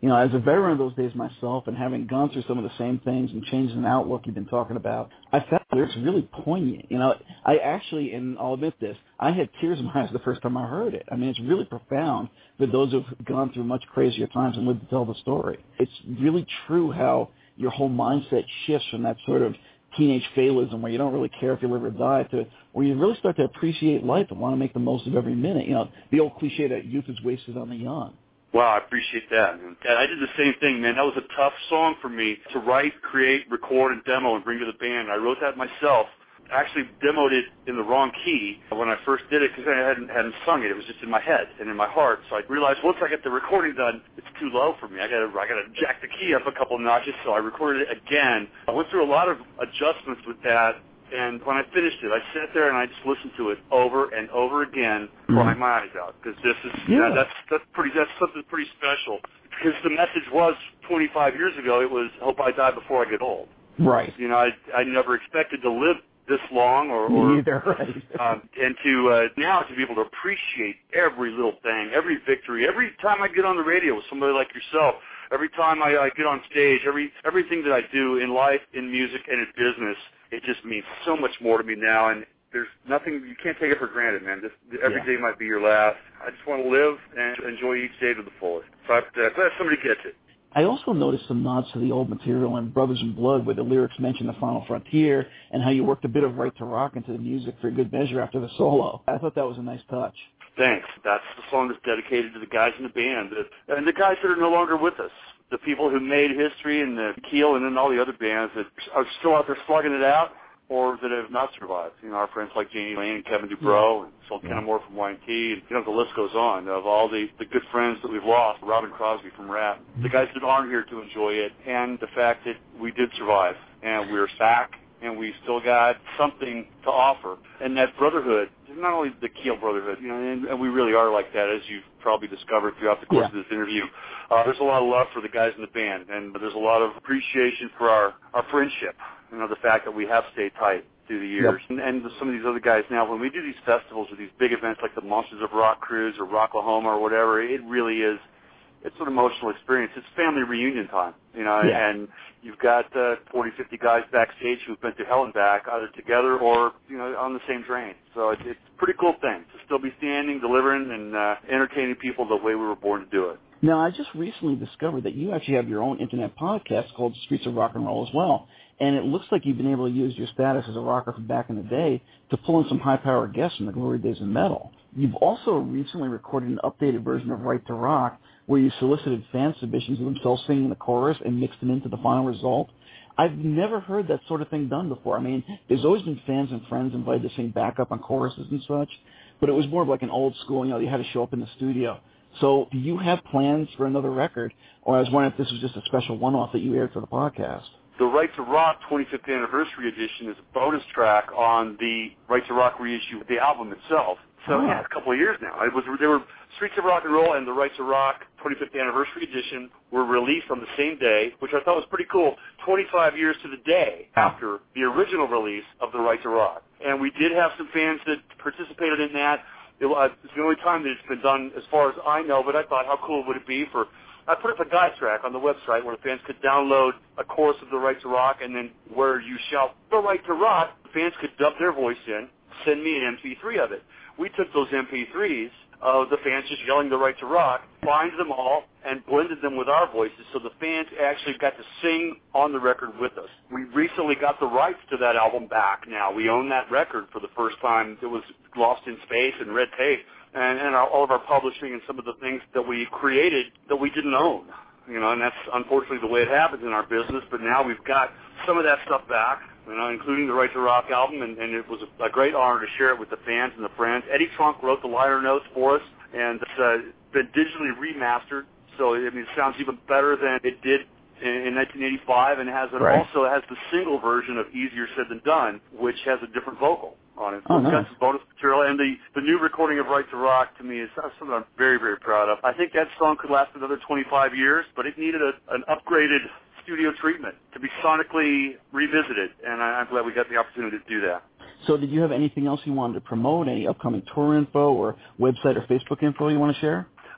S2: You know, as a veteran of those days myself and having gone through some of the same things and changes in outlook you've been talking about, I found the lyrics really poignant. You know, I actually, and I'll admit this, I had tears in my eyes the first time I heard it. I mean, it's really profound for those who've gone through much crazier times and lived to tell the story. It's really true how your whole mindset shifts from that sort of teenage fatalism where you don't really care if you live or die to where you really start to appreciate life and want to make the most of every minute. You know, the old cliche that youth is wasted on the young.
S3: Wow, I appreciate that. And I did the same thing, man. That was a tough song for me to write, create, record, and demo and bring to the band. I wrote that myself. I actually demoed it in the wrong key when I first did it because I hadn't, hadn't sung it. It was just in my head and in my heart. So I realized once I get the recording done, it's too low for me. I got to I got to jack the key up a couple notches. So I recorded it again. I went through a lot of adjustments with that. And when I finished it, I sat there and I just listened to it over and over again, crying my eyes out because this is
S2: yeah.
S3: uh, that's that's pretty that's something pretty special. Because the message was twenty-five years ago, it was hope I die before I get old.
S2: Right.
S3: You know, I I never expected to live this long, or, or
S2: Me either, right.
S3: um, and to uh, now to be able to appreciate every little thing, every victory, every time I get on the radio with somebody like yourself. Every time I, I get on stage, every everything that I do in life, in music, and in business, it just means so much more to me now. And there's nothing, you can't take it for granted, man. This, every
S2: Yeah.
S3: day might be your last. I just want to live and enjoy each day to the fullest. So I'm uh, glad somebody gets it.
S2: I also noticed some nods to the old material in Brothers in Blood where the lyrics mention the final frontier and how you worked a bit of Right to Rock into the music for good measure after the solo. I thought that was a nice touch.
S3: Thanks. That's the song that's dedicated to the guys in the band that, and the guys that are no longer with us. The people who made history and the Keel and then all the other bands that are still out there slugging it out or that have not survived. You know, our friends like Janie Lane and Kevin Dubrow yeah. and Sol yeah. Kennemore from Y and T, and you know, the list goes on of all the, the good friends that we've lost, Robin Crosby from Rat, the guys that aren't here to enjoy it, and the fact that we did survive and we're back and we still got something to offer. And that brotherhood, not only the Keel brotherhood, you know, and, and we really are like that, as you've probably discovered throughout the course yeah. of this interview. Uh, there's a lot of love for the guys in the band, and there's a lot of appreciation for our, our friendship, you know, the fact that we have stayed tight through the years. Yep. And, and some of these other guys now, when we do these festivals or these big events like the Monsters of Rock Cruise or Rocklahoma or whatever, it really is, it's an emotional experience. It's family reunion time, you know,
S2: yeah.
S3: and you've got uh, forty, fifty guys backstage who've been to hell and back, either together or, you know, on the same train. So it's, it's a pretty cool thing to still be standing, delivering, and uh, entertaining people the way we were born to do it.
S2: Now, I just recently discovered that you actually have your own internet podcast called Streets of Rock and Roll as well. And it looks like you've been able to use your status as a rocker from back in the day to pull in some high-powered guests from the glory days of metal. You've also recently recorded an updated version of Right to Rock where you solicited fan submissions of themselves singing the chorus and mixed them into the final result. I've never heard that sort of thing done before. I mean, there's always been fans and friends invited to sing backup on choruses and such, but it was more of like an old school, you know, you had to show up in the studio. So do you have plans for another record, or I was wondering if this was just a special one-off that you aired for the podcast?
S3: The Right to Rock twenty-fifth Anniversary Edition is a bonus track on the Right to Rock reissue of the album itself. So,
S2: oh.
S3: yeah, a couple of years now. It was, they were Streets of Rock and Roll and the Right to Rock twenty-fifth Anniversary Edition were released on the same day, which I thought was pretty cool, twenty-five years to the day after the original release of the Right to Rock. And we did have some fans that participated in that. It was, it's the only time that it's been done as far as I know, but I thought how cool would it be for, I put up a guide track on the website where the fans could download a chorus of the Right to Rock, and then where you shout the Right to Rock, the fans could dub their voice in, send me an M P three of it. We took those M P threes of the fans just yelling the Right to Rock, combined them all, and blended them with our voices, so the fans actually got to sing on the record with us. We recently got the rights to that album back now. We own that record for the first time. It was lost in space and red tape, and, and our, all of our publishing and some of the things that we created that we didn't own. You know, and that's unfortunately the way it happens in our business, but now we've got some of that stuff back, you know, including the Right to Rock album, and, and it was a, a great honor to share it with the fans and the friends. Eddie Trunk wrote the liner notes for us, and it's uh, been digitally remastered, so I mean, it sounds even better than it did in, in nineteen eighty-five, and has it
S2: right.
S3: also has the single version of Easier Said Than Done, which has a different vocal on it. So
S2: oh,
S3: it's
S2: nice.
S3: got some bonus material, and the, the new recording of Right to Rock, to me, is something I'm very, very proud of. I think that song could last another twenty-five years, but it needed a, an upgraded studio treatment to be sonically revisited, and I, I'm glad we got the opportunity to do that.
S2: So did you have anything else you wanted to promote, any upcoming tour info or website or Facebook info you want to share?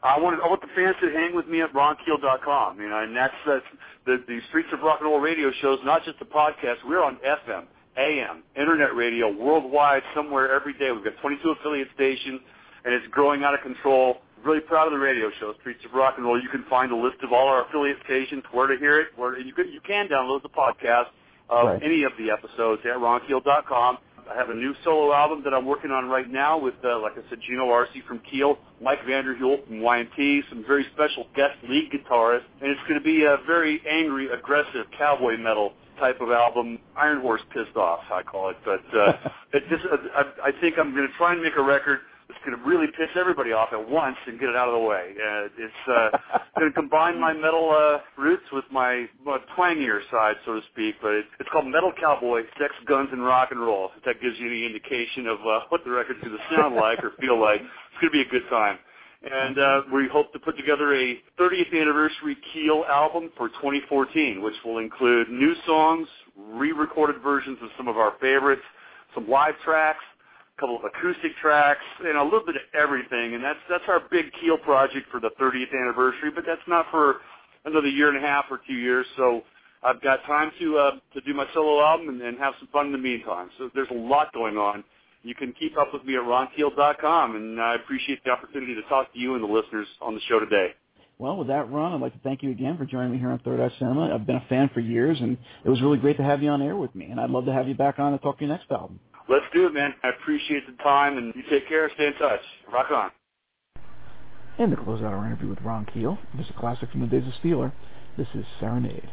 S3: I want I want the fans to hang with me at ron keel dot com. You know, and that's, that's the the Streets of Rock and Roll radio shows, not just the podcast. We're on F M, A M, internet radio, worldwide, somewhere every day. We've got twenty-two affiliate stations, and it's growing out of control. Really proud of the radio show, Streets of Rock and Roll. You can find a list of all our affiliate stations, where to hear it, where you can, you can download the podcast of
S2: Right.
S3: any of the episodes at ron keel dot com. I have a new solo album that I'm working on right now with, uh, like I said, Gino Arce from Keel, Mike Vanderhule from Y and T, some very special guest lead guitarists, and it's going to be a very angry, aggressive cowboy metal type of album. Iron Horse Pissed Off, I call it. But uh, it just, I, I think I'm going to try and make a record that's going to really piss everybody off at once and get it out of the way. Uh, it's uh, going to combine my metal uh, roots with my uh, twangier side, so to speak. But it, it's called Metal Cowboy, Sex, Guns, and Rock and Roll. If that gives you any indication of uh, what the record's going to sound like or feel like, it's going to be a good time. And uh, we hope to put together a thirtieth anniversary Keel album for twenty fourteen, which will include new songs, re-recorded versions of some of our favorites, some live tracks, a couple of acoustic tracks, and a little bit of everything. And that's that's our big Keel project for the thirtieth anniversary, but that's not for another year and a half or two years. So I've got time to uh, to do my solo album and, and have some fun in the meantime. So there's a lot going on. You can keep up with me at ron keel dot com, and I appreciate the opportunity to talk to you and the listeners on the show today.
S2: Well, with that, Ron, I'd like to thank you again for joining me here on Third Eye Cinema. I've been a fan for years, and it was really great to have you on air with me, and I'd love to have you back on and talk to your next album.
S3: Let's do it, man. I appreciate the time, and you take care. Stay in touch. Rock on.
S2: And to close out our interview with Ron Keel, there's a classic from the days of Steeler. This is Serenade.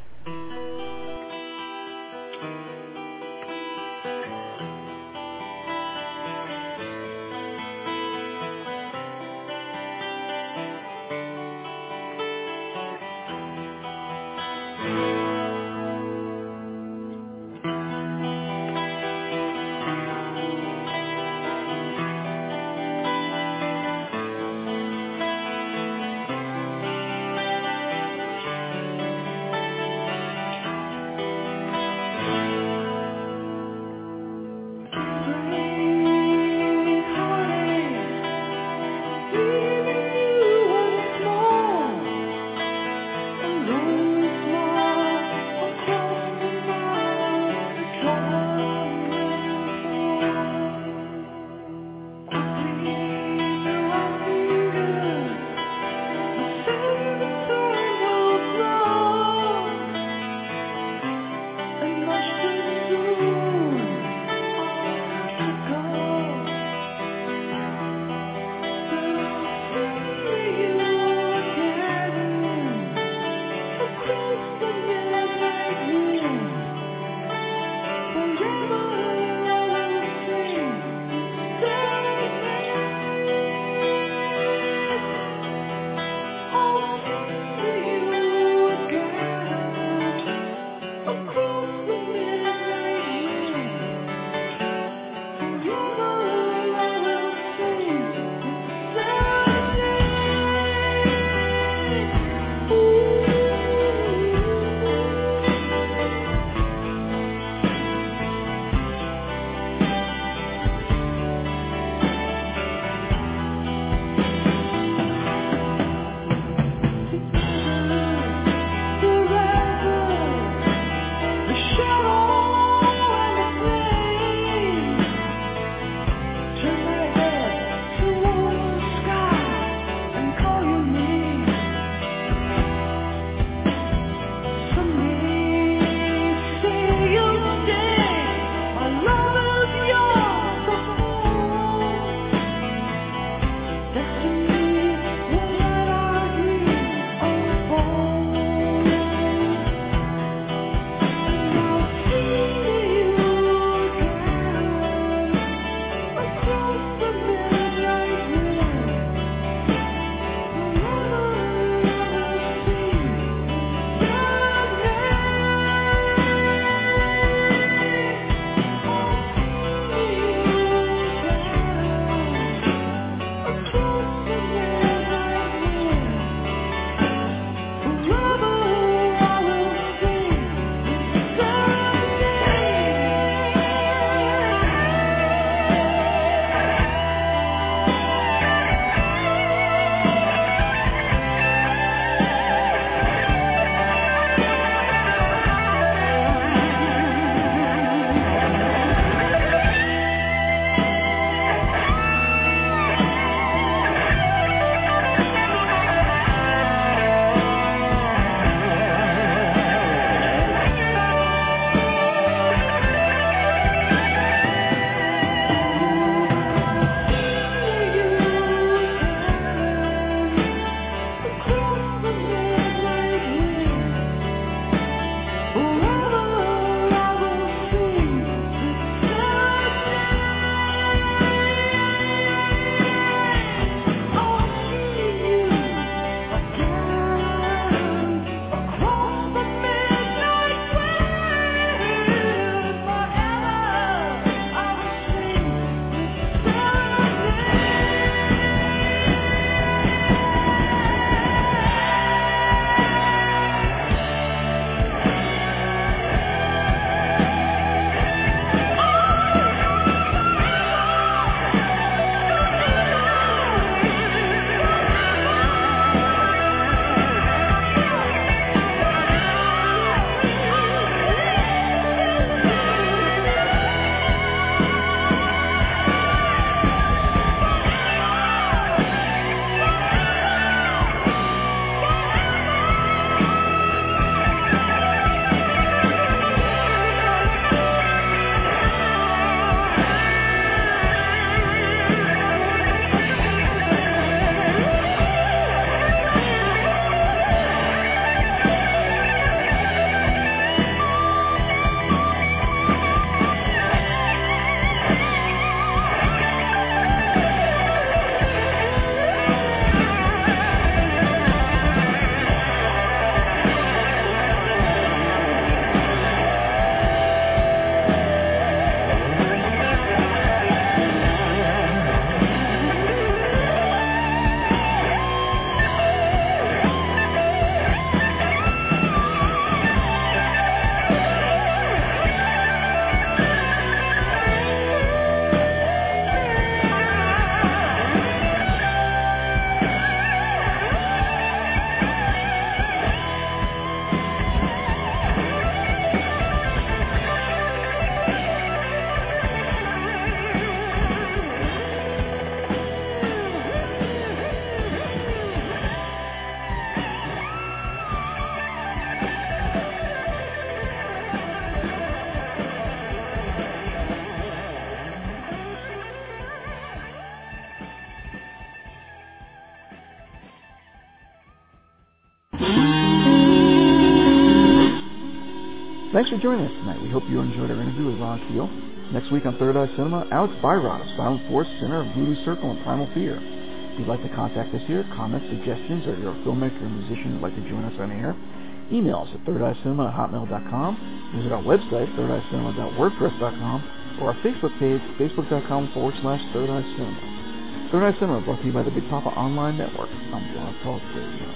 S2: Thanks for joining us tonight. We hope you enjoyed our interview with Ron Keel. Next week on Third Eye Cinema, Alex Byrod of Silent Force, Center of Voodoo Circle, and Primal Fear. If you'd like to contact us here, comments, suggestions, or you're a filmmaker or musician who'd like to join us on air, email us at thirdeye.cinema at hotmail dot com, visit our website, thirdeye.cinema dot wordpress dot com, or our Facebook page, facebook.com forward slash Third Eye Cinema. Third Eye Cinema brought to you by the Big Papa Online Network on Blog Talk Radio.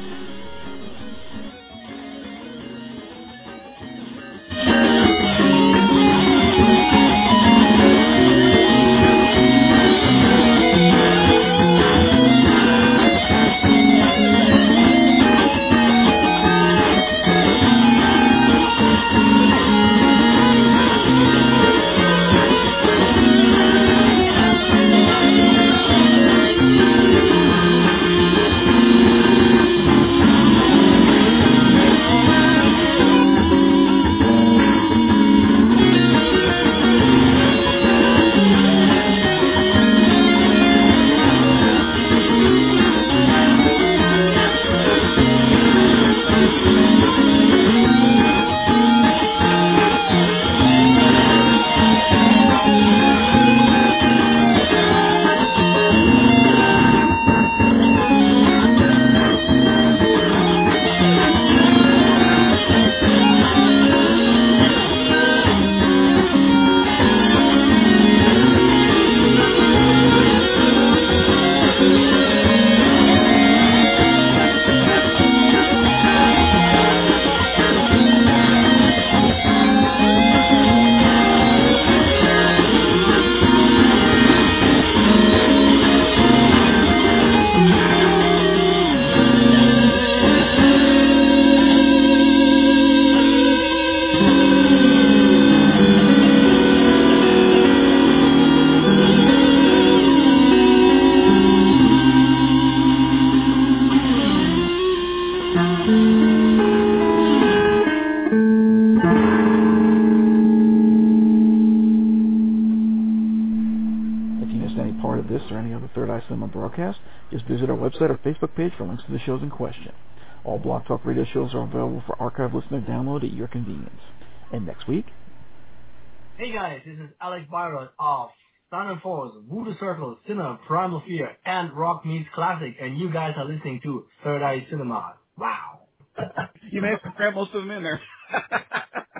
S2: Broadcast, just visit our website or Facebook page for links to the shows in question. All Blog Talk Radio shows are available for archive listener download at your convenience. And next week...
S18: Hey guys, this is Alex Byrod of Silent Force, Voodoo Circle, Sinner, Primal Fear, and Rock Meets Classic, and you guys are listening to Third Eye Cinema. Wow.
S2: You may have to cram most of them in there.